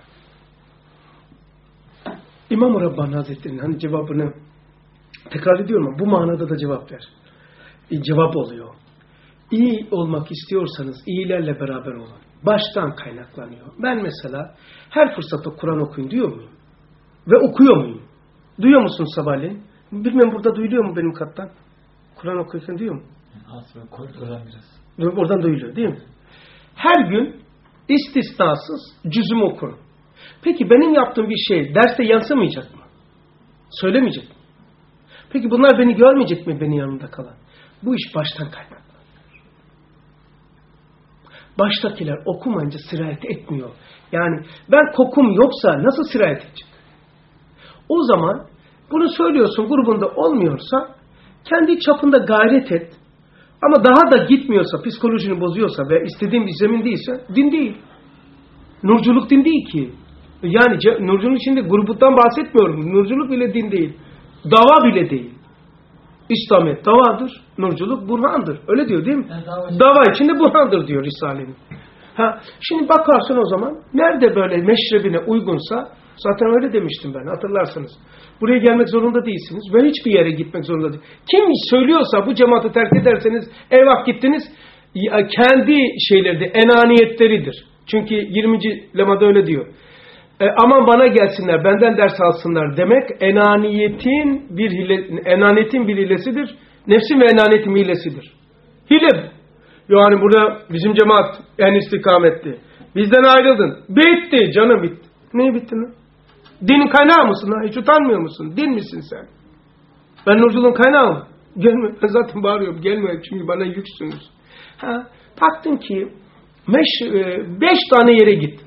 İmam-ı Rabbani Hazretleri'nin hani cevabını tekrar ediyorum ama bu manada da cevap ver. E, cevap oluyor. İyi olmak istiyorsanız iyilerle beraber olun. Baştan kaynaklanıyor. Ben mesela her fırsatta Kur'an okuyun diyor muyum? Ve okuyor muyum? Duyuyor musun sabahleyin? Bilmem burada duyuluyor mu benim kattan? Kur'an okurken duyuyor mu? Aslında oradan biraz. Oradan duyuluyor değil mi? Her gün istisnasız cüzüm okurum. Peki benim yaptığım bir şey derste yansımayacak mı? Söylemeyecek mi? Peki bunlar beni görmeyecek mi, benim yanımda kalan? Bu iş baştan kaynaklanıyor. Baştakiler okumayınca sirayet etmiyor. Yani ben kokum yoksa nasıl sirayet edecek? O zaman bunu söylüyorsun, grubunda olmuyorsa kendi çapında gayret et. Ama daha da gitmiyorsa, psikolojini bozuyorsa ve istediğin bir zemin değilse din değil. Nurculuk din değil ki. Yani nurculuk içinde gruptan bahsetmiyorum. Nurculuk bile din değil. Dava bile değil. İslamiyet davadır. Nurculuk burhandır. Öyle diyor değil mi? Yani dava, dava içinde burhandır diyor Risale'nin. Ha, şimdi bakarsın o zaman nerede böyle meşrebine uygunsa, zaten öyle demiştim ben, hatırlarsınız. Buraya gelmek zorunda değilsiniz ve hiçbir yere gitmek zorunda değil. Kim söylüyorsa bu cemaati terk ederseniz eyvah gittiniz, kendi şeyleri de enaniyetleridir. Çünkü yirminci lemada öyle diyor. E, aman bana gelsinler, benden ders alsınlar demek enaniyetin bir hile, enaniyetin bir hilesidir. Nefsin ve enaniyetin hilesidir. Hile. Yani burada bizim cemaat en istikametti. Bizden ayrıldın. Bitti canım, bitti. Neyi bitti lan? Dinin kaynağı mısın ha? Hiç utanmıyor musun? Din misin sen? Ben nurculuğun kaynağı mı? Gelme. Ben zaten bağırıyorum. Gelme çünkü bana yüksünüz. Ha, taktın ki meş, beş tane yere git.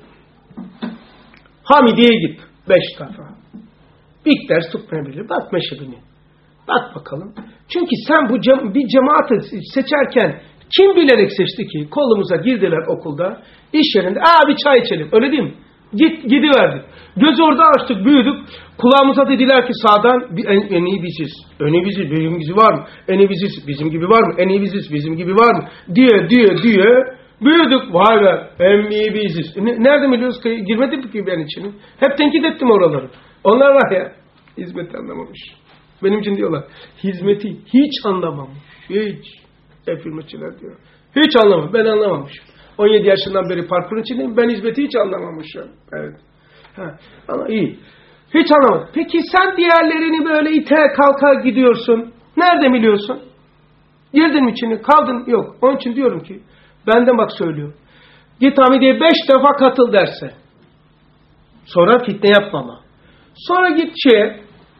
Hamidiye'ye git. Beş defa. İlk ders tutmayabilir. Bak meşrebini. Bak bakalım. Çünkü sen bu cema bir cemaati seçerken kim bilerek seçti ki? Kolumuza girdiler okulda, iş yerinde. Aa bir çay içelim. Öyle değil mi? Git, gidiverdik. Gözü orada açtık, büyüdük. Kulağımıza dediler ki sağdan en, en iyi biziz. En iyi biziz. Bizim gibi var mı? En iyi biziz. Bizim gibi var mı? En iyi biziz. Bizim gibi var mı? Diye diye diye büyüdük. Vay be. En iyi biziz. Nerede biliyoruz ki? Girmedik ki ben içine. Hep tenkit ettim oraları. Onlar var ya. Hizmeti anlamamış. Benim için diyorlar. Hizmeti hiç anlamamış. Hiç. Hep hizmetçiler diyor. Hiç anlamamış. Ben anlamamışım. on yedi yaşından beri parkurun içindeyim. Ben hizmeti hiç anlamamışım. Evet. Ha. Ama iyi. Hiç anlamadım. Peki sen diğerlerini böyle ite kalka gidiyorsun. Nerede biliyorsun? Girdin mi içine? Kaldın. Yok. Onun için diyorum ki benden bak söylüyor. Git Hamidiye beş defa katıl derse. Sonra fitne yapmama. Sonra git şeye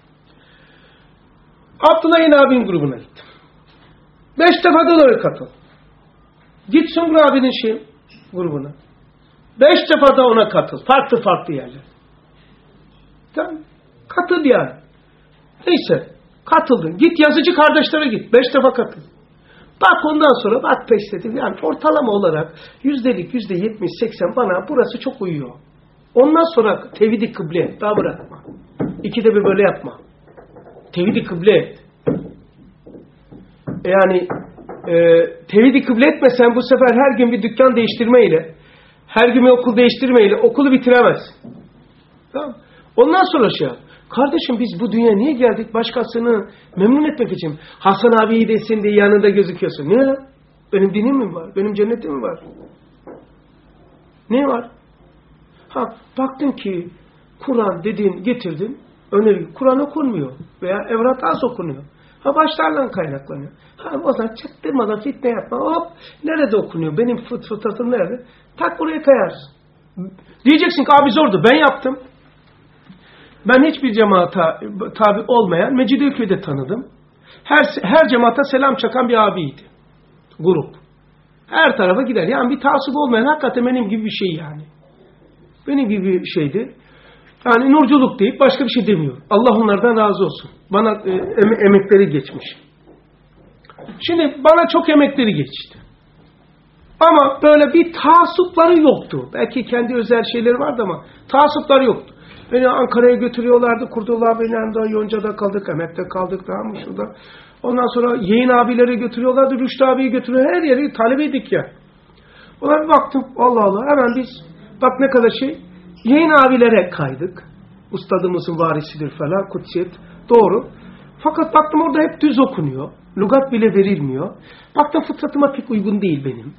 Abdullah İn abinin grubuna git. Beş defa da oraya katıl. Git Sungur abinin şey grubuna. Beş defa da ona katıl. Farklı farklı yerler. Tamam. Katıl yani. Neyse. Katıldın. Git yazıcı kardeşlere git. Beş defa katıl. Bak ondan sonra bak peşledim. Yani ortalama olarak yüzdelik yüzde yetmiş seksen bana burası çok uyuyor. Ondan sonra tevhid-i kıble. Daha bırakma. İkide bir böyle yapma. Tevhid-i kıble et. Yani e, tevhid-i kıble etmesen bu sefer her gün bir dükkan değiştirmeyle, her gün bir okul değiştirmeyle okulu bitiremezsin. Tamam. Ondan sonra şey yap. Kardeşim biz bu dünyaya niye geldik? Başkasını memnun etmek için. Hasan abi iyi desin diye yanında gözüküyorsun. Niye lan? Benim dinim mi var? Benim cennetim mi var? Ne var? Ha, baktın ki Kur'an dedin, getirdin. Öneri, Kur'an okunmuyor. Veya evrat az okunuyor. Ha başlarla kaynaklanıyor. Ha o zaman çaktırmadan fitne yapma. Hop nerede okunuyor? Benim fıt fıtratım nerede? Tak buraya kayarsın. Diyeceksin ki abi zordu. Ben yaptım. Ben hiçbir cemaata tabi olmayan Mecidiyeköy'de tanıdım. Her, her cemaata selam çakan bir abiydi. Grup. Her tarafa gider. Yani bir taassup olmayan hakikaten benim gibi bir şey yani. Benim gibi bir şeydi. Yani nurculuk deyip başka bir şey demiyor. Allah onlardan razı olsun. Bana e, em emekleri geçmiş. Şimdi bana çok emekleri geçti. Ama böyle bir taassupları yoktu. Belki kendi özel şeyleri vardı ama taassupları yoktu. Beni Ankara'ya götürüyorlardı. Kurtullah Bey'in yanında Yonca'da kaldık. Emek'te kaldık. Tamam mı şurada? Ondan sonra Yeğin abileri götürüyorlardı. Rüştü abiyi götürüyor. Her yeri talebeydik ya. Ona bir baktım. Allah Allah. Hemen biz bak ne kadar şey. Yeğin abilere kaydık. Ustadımızın varisidir falan. Kutsiyet. Doğru. Fakat baktım orada hep düz okunuyor. Lugat bile verilmiyor. Baktım fıtratıma pek uygun değil benim.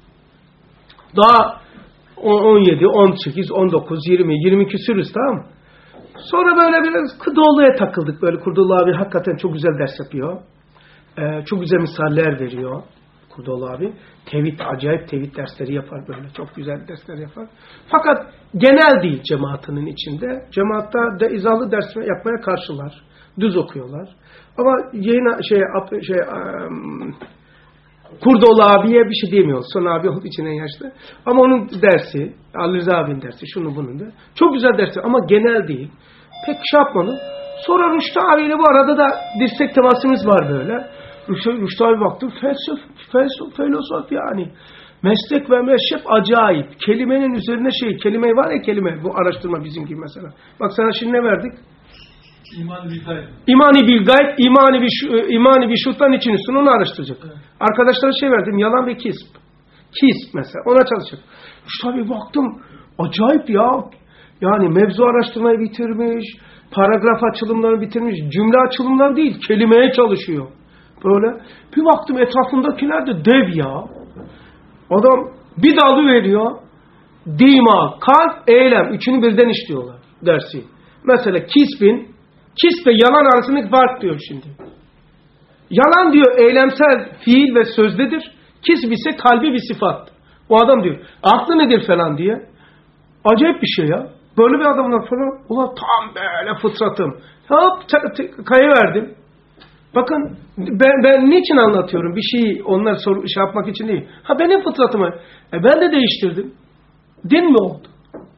Daha on yedi, on sekiz, on dokuz, yirmi, yirmi küsürüz tamam mı? Sonra böyle biraz Kıdoğlu'ya takıldık. Böyle Kurdoğlu abi hakikaten çok güzel ders yapıyor. Ee, çok güzel misaller veriyor. Kurdoğlu abi. Tevhid, acayip tevhid dersleri yapar böyle. Çok güzel dersler yapar. Fakat genel değil cemaatinin içinde. Cemaatta de izahlı ders yapmaya karşılar. Düz okuyorlar. Ama yayına şey şey um, Kurdoğlu abiye bir şey diyemiyor. Son abi olduğu için en yaşlı. Ama onun dersi, Ali Rıza abinin dersi, şunun bunun da. Çok güzel dersi ama genel değil. Pek şey yapmadım. Sonra Rüştü abiyle bu arada da dirsek temasımız var böyle. Rüştü, Rüştü abi baktım. Felsefe, felsefe, filozof yani. Meslek ve meşrep acayip. Kelimenin üzerine şey, kelime var ya kelime. Bu araştırma bizim gibi mesela. Bak sana şimdi ne verdik? İmani bil gayb. İmani bil gayb, imani bir imani bir şuttan için üstüne onu araştıracak. Evet. Arkadaşlara şey verdim, yalan ve kisp. Kisp mesela, ona çalışacak. İşte tabii baktım, acayip ya. Yani mevzu araştırmayı bitirmiş, paragraf açılımlarını bitirmiş, cümle açılımları değil, kelimeye çalışıyor. Böyle. Bir baktım etrafındakiler de dev ya. Adam bir dalı veriyor, dima, kalp, eylem, üçünü birden işliyorlar dersi. Mesela kisbin, Kisp ve yalan arasındaki fark diyor şimdi. Yalan diyor eylemsel fiil ve sözdedir. Kisp ise kalbi bir sıfat. O adam diyor aklı nedir falan diye. Acayip bir şey ya. Böyle bir adamla falan. Ulan tam böyle fıtratım. Hop kayıverdim. Bakın ben, ben niçin anlatıyorum? Bir şeyi onlar soru, şey yapmak için değil. Ha benim fıtratımı. E ben de değiştirdim. Din mi oldu?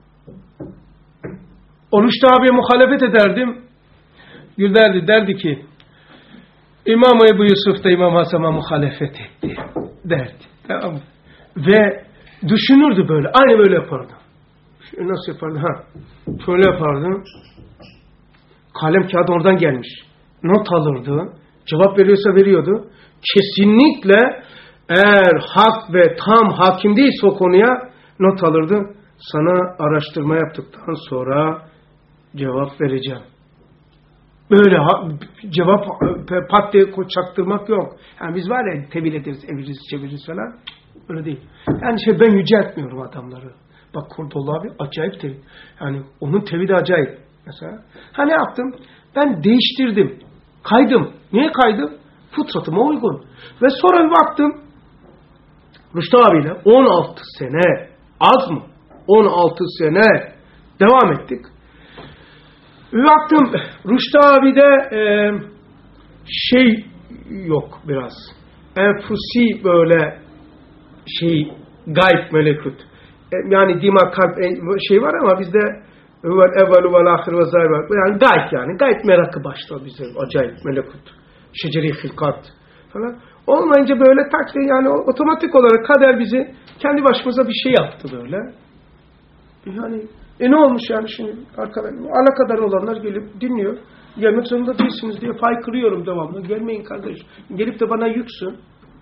Oruçta abiye muhalefet ederdim. Gülerdi derdi ki İmam Ebu Yusuf da İmam Hasan'a muhalefet etti derdi. Tamam mı? Ve düşünürdü böyle. Aynı böyle yapardı. Şöyle nasıl yapardı? Ha. Şöyle yapardı. Kalem kağıdı oradan gelmiş. Not alırdı. Cevap veriyorsa veriyordu. Kesinlikle eğer hak ve tam hakim değilse o konuya not alırdı. Sana araştırma yaptıktan sonra cevap vereceğim. Böyle ha, cevap pat diye çaktırmak yok. Yani biz var ya tevil ederiz, eviririz, çeviririz falan. Öyle değil. Yani şey ben yüceltmiyorum adamları. Bak Kurdoğlu abi acayip tevil. Yani onun tevili acayip. Mesela. Ha ne yaptım? Ben değiştirdim. Kaydım. Niye kaydım? Fıtratıma uygun. Ve sonra bir baktım. Rüştü abiyle on altı sene. Az mı? on altı sene. Devam ettik. Bir baktım Rüştü abi de e, şey yok biraz. Enfusi böyle şey gayb melekut. E, yani dima kalp e, şey var ama bizde evvelu vel ahir ve zahir yani gayb yani. Gayb merakı başladı bize. Acayip melekut. Şeceri hilkat falan. Olmayınca böyle takdir yani otomatik olarak kader bizi kendi başımıza bir şey yaptı böyle. Yani e ne olmuş yani şimdi arkadaşlar alakadar olanlar gelip dinliyor. Gelmek zorunda değilsiniz diye faykırıyorum devamlı. Gelmeyin kardeş. Gelip de bana yüksün.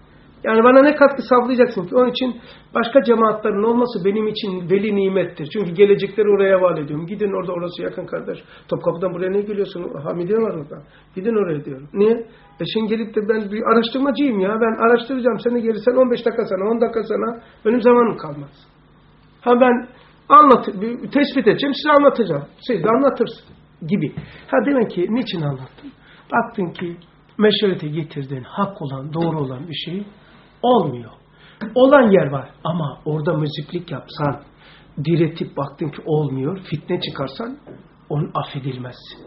Yani bana ne katkı sağlayacaksın ki? Onun için başka cemaatlerin olması benim için veli nimettir. Çünkü gelecekleri oraya havale ediyorum. Gidin orada, orası yakın kardeş. Topkapı'dan buraya ne geliyorsun? Hamidiye var orada. Gidin oraya diyorum. Niye? E şimdi gelip de ben bir araştırmacıyım ya. Ben araştıracağım. Sen de gelirsen on beş dakika sana, on dakika sana. Benim zamanım kalmaz. Ha ben anlat, tespit edeceğim, size anlatacağım. Siz de anlatırsın gibi. Ha demek ki niçin anlattın? Baktın ki meşrete getirdiğin hak olan, doğru olan bir şey olmuyor. Olan yer var ama orada müziklik yapsan, diretip baktın ki olmuyor, fitne çıkarsan onun affedilmezsin.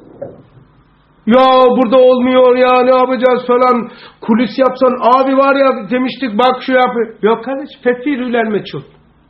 Ya burada olmuyor ya, ne yapacağız falan, kulis yapsan, abi var ya demiştik bak şu yapıyor. Yok kardeş, fefirüler meçhul.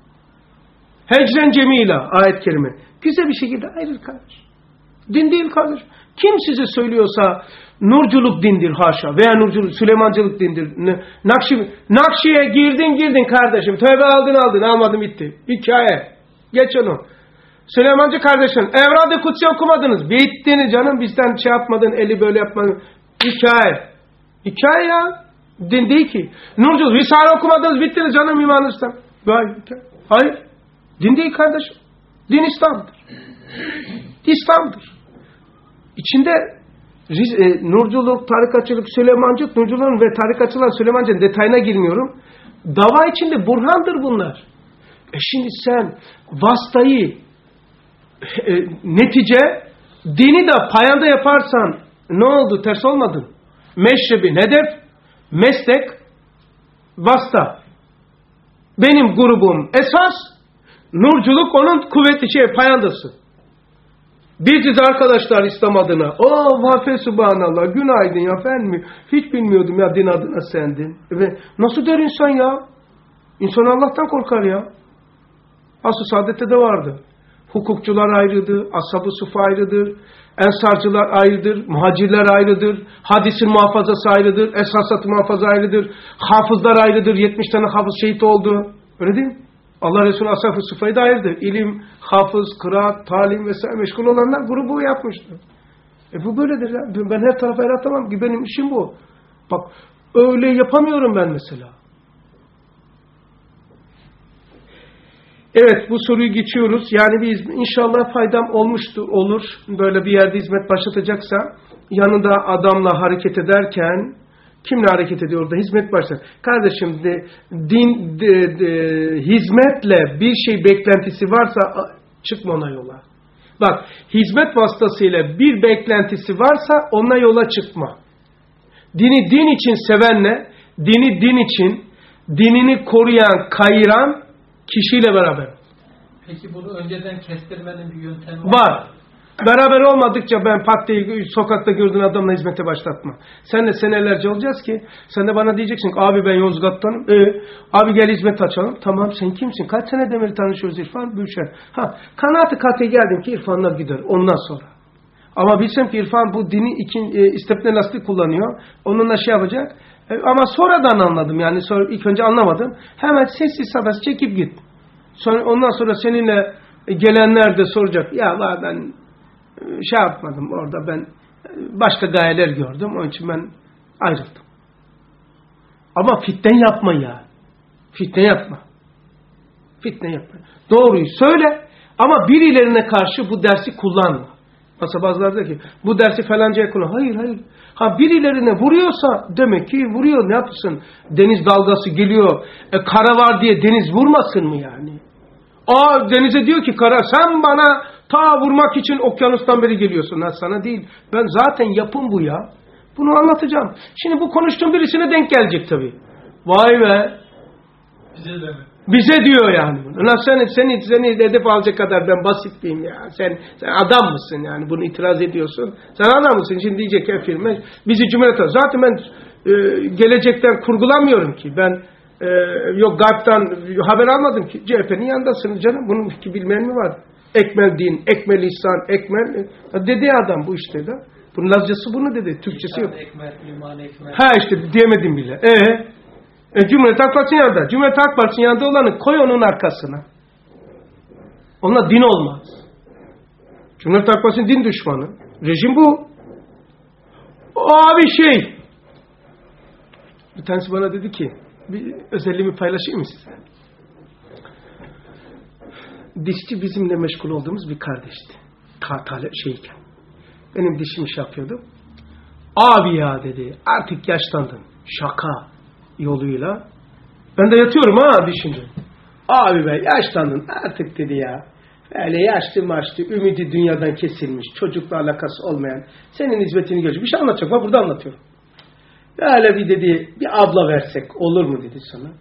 Hecren cemila ayet-i kerime. Güzel bir şekilde ayrıl kardeş. Din değil kardeş. Kim size söylüyorsa nurculuk dindir haşa veya nurculuk, Süleymancılık dindir. Nakşi, Nakşi'ye girdin girdin kardeşim. Tövbe aldın aldın almadın bitti. Hikaye. Geç onu. Süleymancı kardeşim Evrad-ı Kutsi okumadınız. Bittiniz canım, bizden şey yapmadın, eli böyle yapmadın. Hikaye. Hikaye ya. Din değil ki. Nurculuk, Risale okumadınız, bittiniz canım imanınızdan. Hayır. Hayır. Din değil kardeşim. Din İslam'dır. İslam'dır. İçinde e, nurculuk, tarikatçılık, Süleymancılık, nurculuğun ve tarikatçılığın, Süleymancılığın detayına girmiyorum. Dava içinde burhandır bunlar. E şimdi sen vasıtayı e, netice dini de payanda yaparsan ne oldu? Ters olmadın. Meşrebi, hedef, meslek, vasıta. Benim grubum esas, nurculuk onun kuvvetli şey, payandası. Biziz arkadaşlar İslam adına. O vafe subhanallah, günaydın ya efendim. Hiç bilmiyordum ya din adına sendin. Ve nasıl der insan ya? İnsan Allah'tan korkar ya. Asıl saadette de vardı. Hukukçular ayrıdır, ashab-ı sufa ayrıdır, ensarcılar ayrıdır, muhacirler ayrıdır, hadisin muhafazası ayrıdır, esasat-ı muhafaza ayrıdır, hafızlar ayrıdır, yetmiş tane hafız şehit oldu. Öyle değil mi? Allah Resulü ashab-ı sufayı da ayırdı. İlim, hafız, kıraat, talim vesaire meşgul olanlar grubu yapmıştı. E bu böyledir ya. Ben her tarafa el atamam ki, benim işim bu. Bak öyle yapamıyorum ben mesela. Evet, bu soruyu geçiyoruz. Yani biz inşallah faydam olmuştur, olur. Böyle bir yerde hizmet başlatacaksa yanında adamla hareket ederken kimle hareket ediyor orada? Hizmet başlar. Kardeşim de, din de, de, hizmetle bir şey beklentisi varsa çıkma ona yola. Bak, hizmet vasıtasıyla bir beklentisi varsa ona yola çıkma. Dini din için sevenle, dini din için, dinini koruyan, kayıran kişiyle beraber. Peki bunu önceden kestirmenin bir yöntemi var. Var. Beraber olmadıkça ben pat diye sokakta gördüğün adamla hizmete başlatma. Senle senelerce olacağız ki sen de bana diyeceksin ki abi ben Yozgat'tanım. E, abi gel hizmet açalım. Tamam sen kimsin? Kaç sene demir tanışıyoruz İrfan? Büyüşer. Ha, kanaat-ı katiye geldim ki İrfan'la gider ondan sonra. Ama bilsem ki İrfan bu dini için e, istepne lastik kullanıyor. Onunla şey yapacak. E, ama sonradan anladım yani. Sonra, ilk önce anlamadım. Hemen sessiz sadası çekip git. Sonra, ondan sonra seninle gelenler de soracak. Ya ben şey yapmadım orada, ben başka gayeler gördüm. Onun için ben ayrıldım. Ama fitne yapma ya. Fitne yapma. Fitne yapma. Doğruyu söyle ama birilerine karşı bu dersi kullanma. Mesela bazıları diyor ki bu dersi falancaya kullan. Hayır hayır. Ha birilerine vuruyorsa demek ki vuruyor. Ne yapsın? Deniz dalgası geliyor. E, kara var diye deniz vurmasın mı yani? Aa denize diyor ki kara sen bana ta vurmak için okyanustan beri geliyorsun. Ha, sana değil. Ben zaten yapım bu ya. Bunu anlatacağım. Şimdi bu konuştuğum birisine denk gelecek tabii. Vay be. Bize de mi? Bize diyor yani. Ulan sen, seni, seni hedef alacak kadar ben basit miyim ya? Sen, sen adam mısın yani? Bunu itiraz ediyorsun. Sen adam mısın? Şimdi diyecek ki firme bizi cumhuriyete. Zaten ben e, gelecekten kurgulamıyorum ki. Ben e, yok gaybtan haber almadım ki. C H P'nin yanındasınız canım. Bunun ki bilmeyen mi var? Ekmel din, ekmel ihsan, ekmel. Dedi adam bu işte de. Bunun Lazcası bunu dedi. Türkçesi yok. Ekmel, iman ekmel. Ha işte diyemedim bile. Eee? E, Cumhuriyet Halk Partisi'nin yanında. Cumhuriyet Halk Partisi'nin yanında olanı koy onun arkasına. Onunla din olmaz. Cumhuriyet Halk Partisi'nin din düşmanı. Rejim bu. O abi şey. Bir tanesi bana dedi ki bir özelliğimi paylaşayım mı size? Dişçi bizimle meşgul olduğumuz bir kardeşti. Tatale şeyken. Benim dişim iş yapıyordu. Abi ya dedi, artık yaşlandın. Şaka yoluyla. Ben de yatıyorum ha düşünce. Abi be yaşlandın artık dedi ya. Öyle yaşlı maçlı, ümidi dünyadan kesilmiş, çocukla alakası olmayan, senin hizmetini görecek. Bir şey anlatacak, bak burada anlatıyorum. Böyle bir dedi, bir abla versek olur mu dedi sana.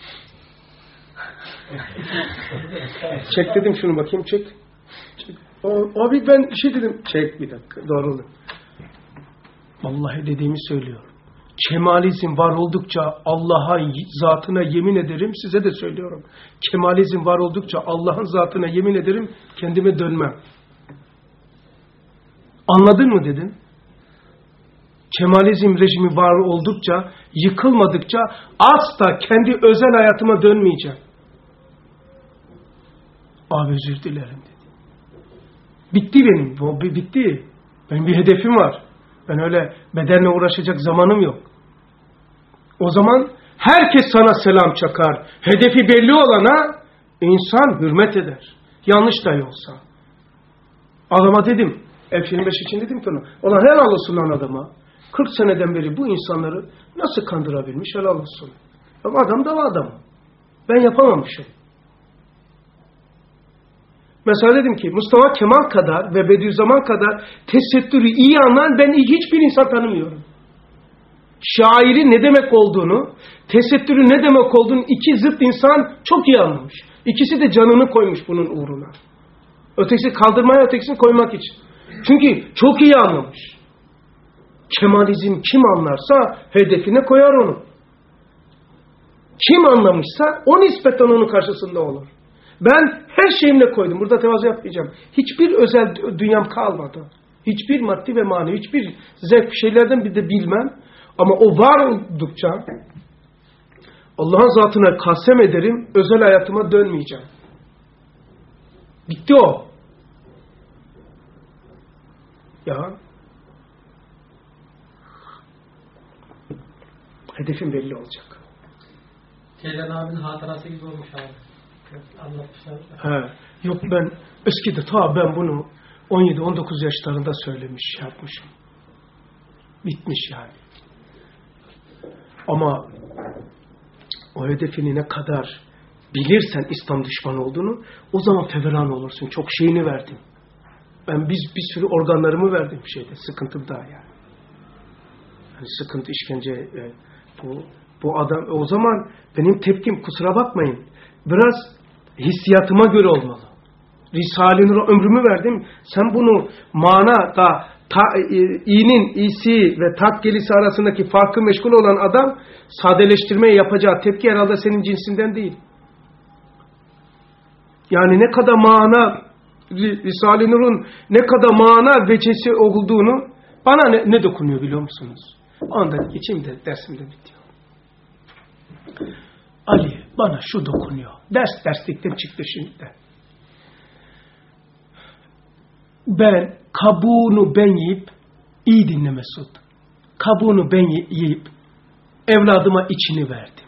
Çek dedim şunu bakayım, çek. çek. O, abi ben şey dedim, çek bir dakika, doğruldu. Vallahi dediğimi söylüyor. Kemalizm var oldukça Allah'a zatına yemin ederim, size de söylüyorum. Kemalizm var oldukça Allah'ın zatına yemin ederim, kendime dönmem. Anladın mı dedin? Kemalizm rejimi var oldukça, yıkılmadıkça asla kendi özel hayatıma dönmeyeceğim. Abi özür dilerim dedi. Bitti benim, o bitti. Benim bir hedefim var. Ben öyle bedenle uğraşacak zamanım yok. O zaman herkes sana selam çakar. Hedefi belli olana insan hürmet eder. Yanlış dahi olsa. Adama dedim, F yirmi beş için dedim ki ona, ona helal olsun lan adama. kırk seneden beri bu insanları nasıl kandırabilmiş, helal olsun. Ama adam da var adam. Ben yapamamışım. Mesela dedim ki Mustafa Kemal kadar ve Bediüzzaman kadar tesettürü iyi anlayan ben hiçbir insan tanımıyorum. Şairin ne demek olduğunu, tesettürün ne demek olduğunu iki zıt insan çok iyi anlamış. İkisi de canını koymuş bunun uğruna. Ötekisi kaldırmaya, ötekisini koymak için. Çünkü çok iyi anlamış. Kemalizm kim anlarsa hedefine koyar onu. Kim anlamışsa o nispeten onun karşısında olur. Ben her şeyimle koydum. Burada tevazu yapmayacağım. Hiçbir özel dünyam kalmadı. Hiçbir maddi ve manevi, hiçbir zevk şeylerden bir de bilmem. Ama o var oldukça Allah'ın zatına kasem ederim, özel hayatıma dönmeyeceğim. Bitti o. Ya. Hedefim belli olacak. Ceylan abinin hatırası gibi olmuş abi. Anlatmışlar. He. Yok ben eskide ta ben bunu on yedi on dokuz yaşlarında söylemiş, yapmışım. Bitmiş yani. Ama o hedefini ne kadar bilirsen İslam düşmanı olduğunu, o zaman feveran olursun. Çok şeyini verdim. Ben biz bir sürü organlarımı verdim şeyde, sıkıntım daha yani. Yani sıkıntı, işkence, e, bu bu adam, o zaman benim tepkim, kusura bakmayın, biraz hissiyatıma göre olmalı. Risale-i Nur'a ömrümü verdim. Sen bunu mana da ta, e, iyinin iyisi ve tak gelisi arasındaki farkı meşgul olan adam sadeleştirmeye yapacağı tepki herhalde senin cinsinden değil. Yani ne kadar mana, Risale-i Nur'un ne kadar mana vecesi olduğunu bana ne, ne dokunuyor biliyor musunuz? Ondan içimde, dersimde bitiyor. Ali bana şu dokunuyor. Ders derslikten çıktı şimdi. Ben kabuğunu ben yiyip, iyi dinle Mesut. Kabuğunu ben yiyip evladıma içini verdim.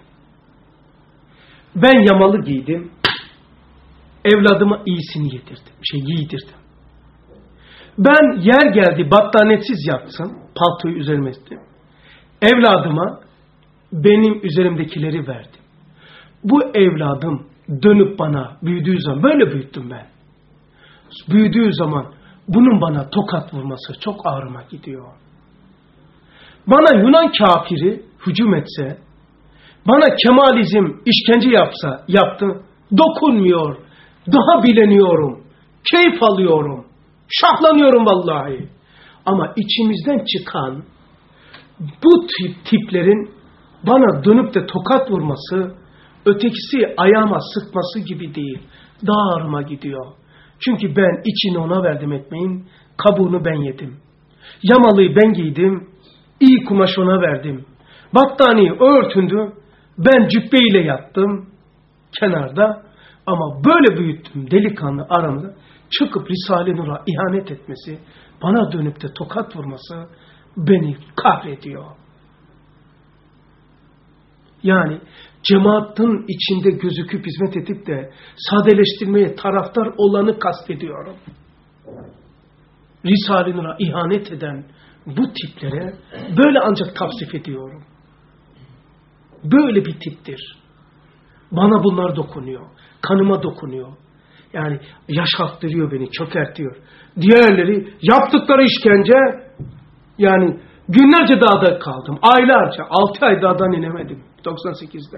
Ben yamalı giydim. Evladıma iyisini yedirdim. Şey giydirdim. Ben yer geldi battaniyetsiz yatsın. Paltoyu üzerime ettim. Evladıma benim üzerimdekileri verdim. Bu evladım dönüp bana büyüdüğü zaman, böyle büyüttüm ben. Büyüdüğü zaman bunun bana tokat vurması çok ağrıma gidiyor. Bana Yunan kafiri hücum etse, bana Kemalizm işkence yapsa, yaptı, dokunmuyor. Daha bileniyorum. Keyif alıyorum. Şahlanıyorum vallahi. Ama içimizden çıkan bu tip tiplerin bana dönüp de tokat vurması, ötekisi ayağıma sıkması gibi değil. Daha ağrıma gidiyor. Çünkü ben içini ona verdim ekmeğin, kabuğunu ben yedim. Yamalıyı ben giydim, iyi kumaş ona verdim. Battaniye örtündü, ben cübbeyle yattım kenarda. Ama böyle büyüttüm delikanlı aramda, çıkıp Risale-i Nur'a ihanet etmesi, bana dönüp de tokat vurması beni kahrediyor. Yani cemaatin içinde gözüküp hizmet edip de sadeleştirmeye taraftar olanı kastediyorum. Risale-i Nur'a ihanet eden bu tiplere böyle ancak tavsif ediyorum. Böyle bir tiptir. Bana bunlar dokunuyor. Kanıma dokunuyor. Yani yaşattırıyor beni, çökertiyor. Diğerleri yaptıkları işkence, yani günlerce dağda kaldım. Aylarca, altı ay dağdan inemedim. doksan sekizde.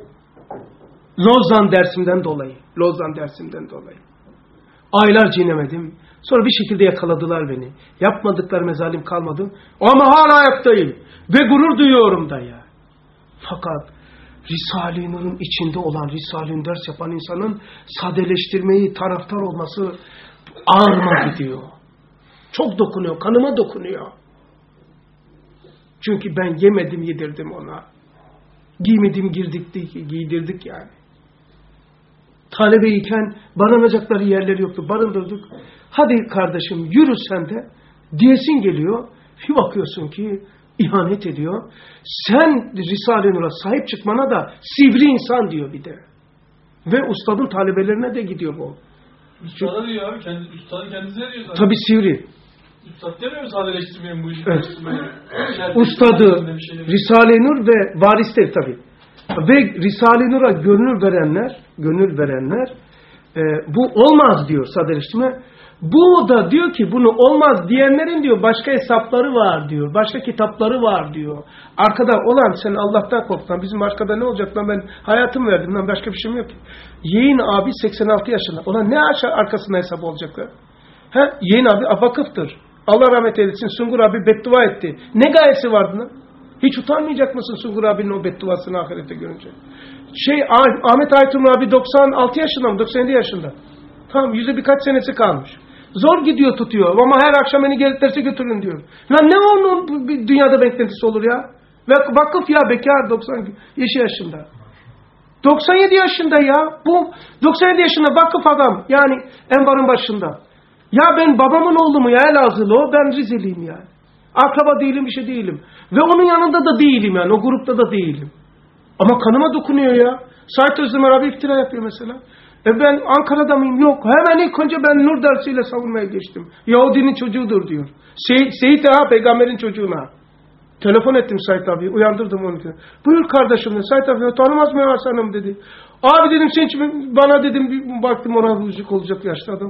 Lozan dersimden dolayı. Lozan dersimden dolayı. Aylarca inemedim. Sonra bir şekilde yakaladılar beni. Yapmadıkları mezalim kalmadı. Ama hala ayaktayım. Ve gurur duyuyorum da ya. Fakat Risale-i Nur'un içinde olan, Risale-i Nur ders yapan insanın sadeleştirmeyi taraftar olması ağrıma gidiyor. Çok dokunuyor, kanıma dokunuyor. Çünkü ben yemedim, yedirdim ona. Giymedim, girdik, giydirdik yani. Talebeyken barınacakları yerleri yoktu, barındırdık. Hadi kardeşim yürü sen de diyesin geliyor. Bir bakıyorsun ki ihanet ediyor. Sen Risale-i Nur'a sahip çıkmana da sivri insan diyor bir de. Ve ustadın talebelerine de gidiyor bu. Üstada diyor abi. Kendi, üstadın kendisi ne diyor zaten? Tabii sivri. Üstad demiyor mu sadeleştirmeyin bu işi? Evet. Ustadı, Risale-i Nur ve varisleri tabii. Ve Risale-i Nur'a gönül verenler, gönül verenler e, bu olmaz diyor sadeleştirme. Bu da diyor ki bunu olmaz diyenlerin diyor başka hesapları var diyor. Başka kitapları var diyor. Arkada olan sen Allah'tan korktan bizim arkada ne olacak lan ben hayatımı verdim lan başka bir şeyim yok ki. Yeğen abi seksen altı yaşında. Ona ne aşağı arkasında hesap olacaklar? He? Yeğen abi vakıftır. Allah rahmet eylesin Sungur abi beddua etti. Ne gayesi vardı lan? Hiç utanmayacak mısın Sungur abinin o bedduasını ahirette görünce? Şey Ahmet Aytun abi doksan altı yaşında mı? doksan yedi yaşında. Tamam yüzde birkaç senesi kalmış. Zor gidiyor tutuyor ama her akşam beni gelip derse götürün diyor. Lan ne onun bir dünyada beklentisi olur ya? Ve vakıf ya bekar doksan yaşında. doksan yedi yaşında ya. Bu doksan yedi yaşında vakıf adam. Yani enbarın başında. Ya ben babamın oğlu mu ya Elazığlı o ben Rizeliyim yani. Akraba değilim bir şey değilim. Ve onun yanında da değilim yani o grupta da değilim. Ama kanıma dokunuyor ya. Said Özdemir abi iftira yapıyor mesela. E ben Ankara'da mıyım? Yok. Hemen ilk önce ben Nur dersiyle savunmaya geçtim. Yahudinin çocuğudur diyor. Seyit, Seyit Ağa peygamberin çocuğuna. Telefon ettim Said abi. Uyandırdım onu. Buyur kardeşim dedi. Said abi tanımaz mı ya sanım dedi. Abi dedim sen için bana dedim bir baktım ona rüzük olacak yaşlı adam.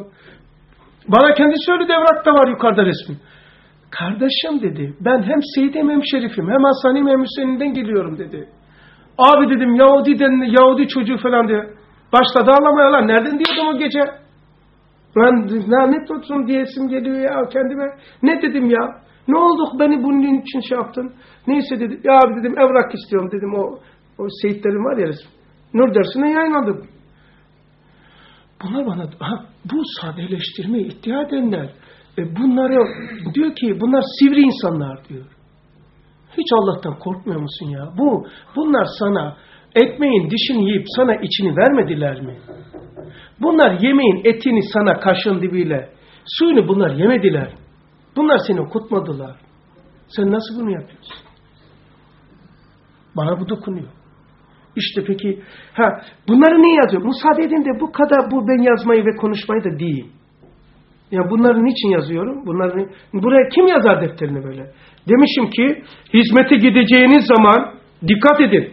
Bana kendi söyledi evrakta var yukarıda resmi. Kardeşim dedi. Ben hem Seyit'im hem Şerif'im. Hem Hasan'ım hem Hüseyin'den geliyorum dedi. Abi dedim Yahudi'den Yahudi çocuğu falan diye. Başladı ağlamaya lan. Nereden diyordum o gece? Ben lanet olsun diyesim geliyor ya kendime. Ne dedim ya? Ne olduk beni bunun için şey yaptın? Neyse dedi. Ya abi dedim evrak istiyorum dedim. O, o Seyitlerim var ya resim. Nur dersine yayınladım. Bunlar bana ha, bu sadeleştirmeyi iddia edenler e, bunları diyor ki bunlar sivri insanlar diyor. Hiç Allah'tan korkmuyor musun ya? Bu bunlar sana ekmeğin dişini yiyip sana içini vermediler mi? Bunlar yemeğin etini sana kaşın dibiyle suyunu bunlar yemediler. Bunlar seni okutmadılar. Sen nasıl bunu yapıyorsun? Bana bu dokunuyor. İşte peki ha bunları niye yazıyor? Müsaade edin de bu kadar bu ben yazmayı ve konuşmayı da değil. Ya bunları niçin yazıyorum? Bunları buraya kim yazar defterini böyle? Demişim ki hizmete gideceğiniz zaman dikkat edin.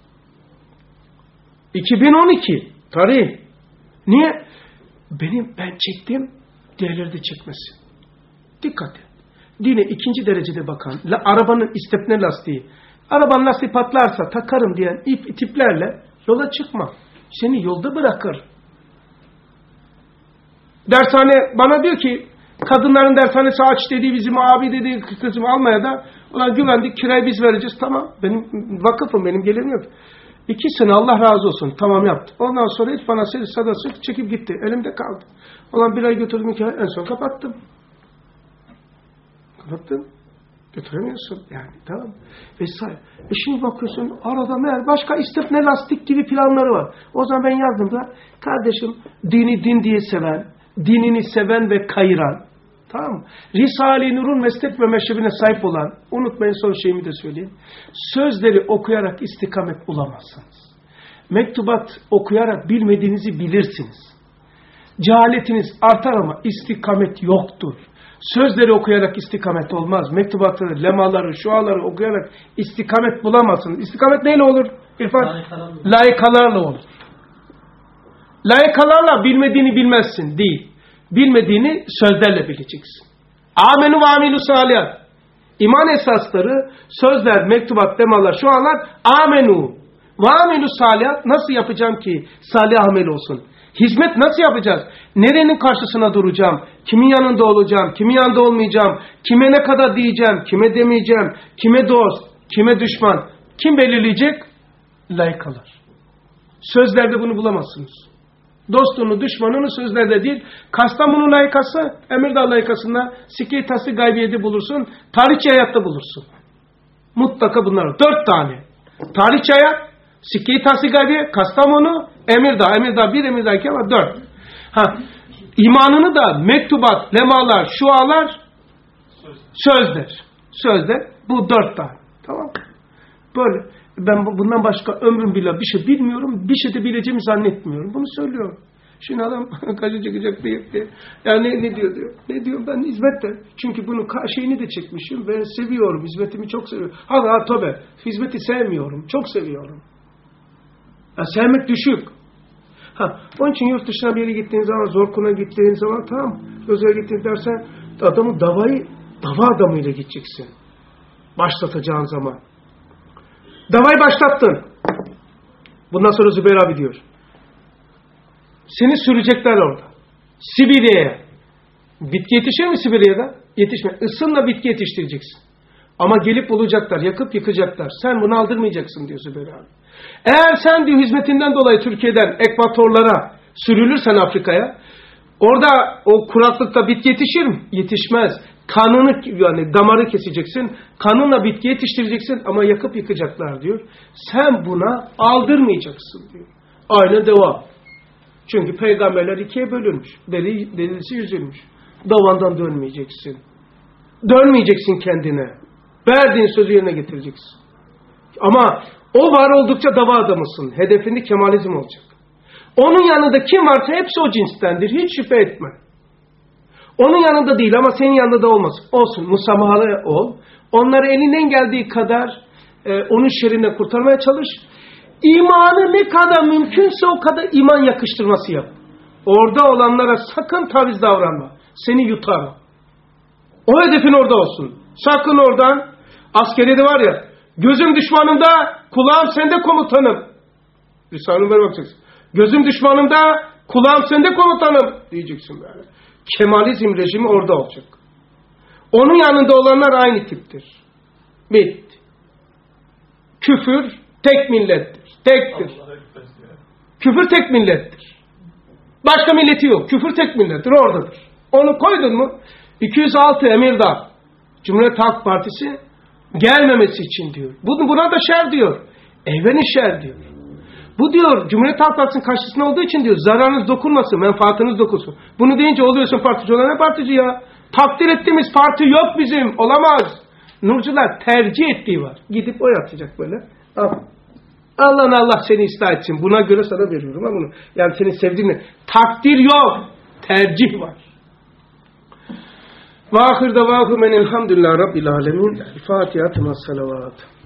iki bin on iki tarih. Niye? Benim ben çektim, diğerleri de çekmesin. Dikkat et. Dine ikinci derecede bakan, la, arabanın istepne lastiği, arabanın lastiği patlarsa takarım diyen ip tiplerle yola çıkma. Seni yolda bırakır. Dershane bana diyor ki, kadınların dershanesi aç dediği bizim abi dediği kızım almaya da ulan güvendik kirayı biz vereceğiz. Tamam benim vakıfım benim gelirim yok. İki sene Allah razı olsun. Tamam yaptı. Ondan sonra hiç bana sadası çekip gitti. Elimde kaldı. Ulan bir ay götürdüm iki ay en son kapattım. Kapattım. Götüremiyorsun yani tamam. Vesaire. E şimdi bakıyorsun arada meğer başka istepne lastik gibi planları var. O zaman ben yazdım da kardeşim dini din diye seven, dinini seven ve kayıran Tamam mı? Risale-i Nur'un meslek ve meşrebine sahip olan, unutmayın son şeyimi de söyleyeyim. Sözleri okuyarak istikamet bulamazsınız. Mektubat okuyarak bilmediğinizi bilirsiniz. Cehaletiniz artar ama istikamet yoktur. Sözleri okuyarak istikamet olmaz. Mektubatı, lemaları, şuaları okuyarak istikamet bulamazsınız. İstikamet neyle olur? İrfan? Layıkalarla olur. Layıkalarla bilmediğini bilmezsin. Değil. Bilmediğini sözlerle bileceksin. Amenü ve amilü salihat. İman esasları, sözler, mektubat, lemalar, şualar, amenü ve amilü salihat. Nasıl yapacağım ki salih amel olsun? Hizmet nasıl yapacağız? Nerenin karşısına duracağım? Kimin yanında olacağım? Kimin yanında olmayacağım? Kime ne kadar diyeceğim? Kime demeyeceğim? Kime dost? Kime düşman? Kim belirleyecek? Layıkalar. Sözlerde bunu bulamazsınız. Dostunu, düşmanını sözlerde değil. Kastamonu layıkası, Emirdağ layıkasında Sikye Tası Gaybiye'de bulursun. Tarihçi hayatta bulursun. Mutlaka bunlar. Dört tane. Tarihçi hayat, Sikye Tası Gaybiye, Kastamonu, Emirdağ. Emirdağ bir, Emirdağ iki ama dört. Ha, imanını da mektubat, lemalar, şualar, sözler. Sözler. Bu dört tane. Tamam. Böyle. Ben bundan başka ömrüm bile bir şey bilmiyorum. Bir şey de bileceğimi zannetmiyorum. Bunu söylüyorum. Şimdi adam kaçı çıkacak diye. diye. Yani ne, ne diyor diyor. Ne diyor ben hizmette. Çünkü bunun şeyini de çekmişim. Ben seviyorum. Hizmetimi çok seviyorum. Ha ha tabi. Hizmeti sevmiyorum. Çok seviyorum. Ya, sevmek düşük. Ha, onun için yurt dışına bir yere gittiğin zaman, Zorkun'a gittiğin zaman tamam. Özel gittiğin dersen adamı davayı dava adamıyla gideceksin. Başlatacağın zaman. Davayı başlattın. Bundan sonra Zübeyir abi diyor. Seni sürecekler orada. Sibirya'ya. Bitki yetişir mi Sibirya'da? Yetişme. Isınla bitki yetiştireceksin. Ama gelip bulacaklar, yakıp yıkacaklar. Sen bunu aldırmayacaksın diyor Zübeyir abi. Eğer sen diyor hizmetinden dolayı Türkiye'den ekvatorlara sürülürsen Afrika'ya, orada o kuraklıkta bitki yetişir mi? Yetişmez. Kanını yani damarı keseceksin. Kanınla bitki yetiştireceksin ama yakıp yıkacaklar diyor. Sen buna aldırmayacaksın diyor. Aynı devam. Çünkü peygamberler ikiye bölünmüş. Deli, delisi yüzülmüş. Davandan dönmeyeceksin. Dönmeyeceksin kendine. Verdiğin sözü yerine getireceksin. Ama o var oldukça dava adamısın. Hedefinde kemalizm olacak. Onun yanında kim varsa hepsi o cinstendir. Hiç şüphe etme. Onun yanında değil ama senin yanında da olmaz. Olsun. Musamahalı ol. Onları elinden geldiği kadar e, onun şerrinden kurtarmaya çalış. İmanı ne kadar mümkünse o kadar iman yakıştırması yap. Orada olanlara sakın taviz davranma. Seni yutar. O hedefin orada olsun. Sakın oradan askeriyede var ya, gözüm düşmanımda, kulağım sende komutanım. Risale-i Nur'a bakacaksın. Gözüm düşmanımda, kulağım sende komutanım diyeceksin böyle. Kemalizm rejimi orada olacak. Onun yanında olanlar aynı tiptir. Bitti. Küfür tek millettir. Tektir. Küfür tek millettir. Başka milleti yok. Küfür tek millettir. Oradadır. Onu koydun mu? iki yüz altı Emirdağ Cumhuriyet Halk Partisi gelmemesi için diyor. Buna da şer diyor. Eyveni şer diyor. Bu diyor Cumhuriyet Halk Partisi'nin karşısında olduğu için diyor zararınız dokunmasın, menfaatiniz dokunsun. Bunu deyince oluyorsun partici olan ne partici ya? Takdir ettiğimiz parti yok bizim. Olamaz. Nurcular tercih ettiği var. Gidip oy atacak böyle. Al. Allah'ın Allah seni ıslah etsin. Buna göre sana veriyorum. Ha bunu. Yani seni sevdiğini. Takdir yok. Tercih var. Ve ahir davâhu men elhamdülillâhi rabbil âlemin. Fatiha-tı salavat.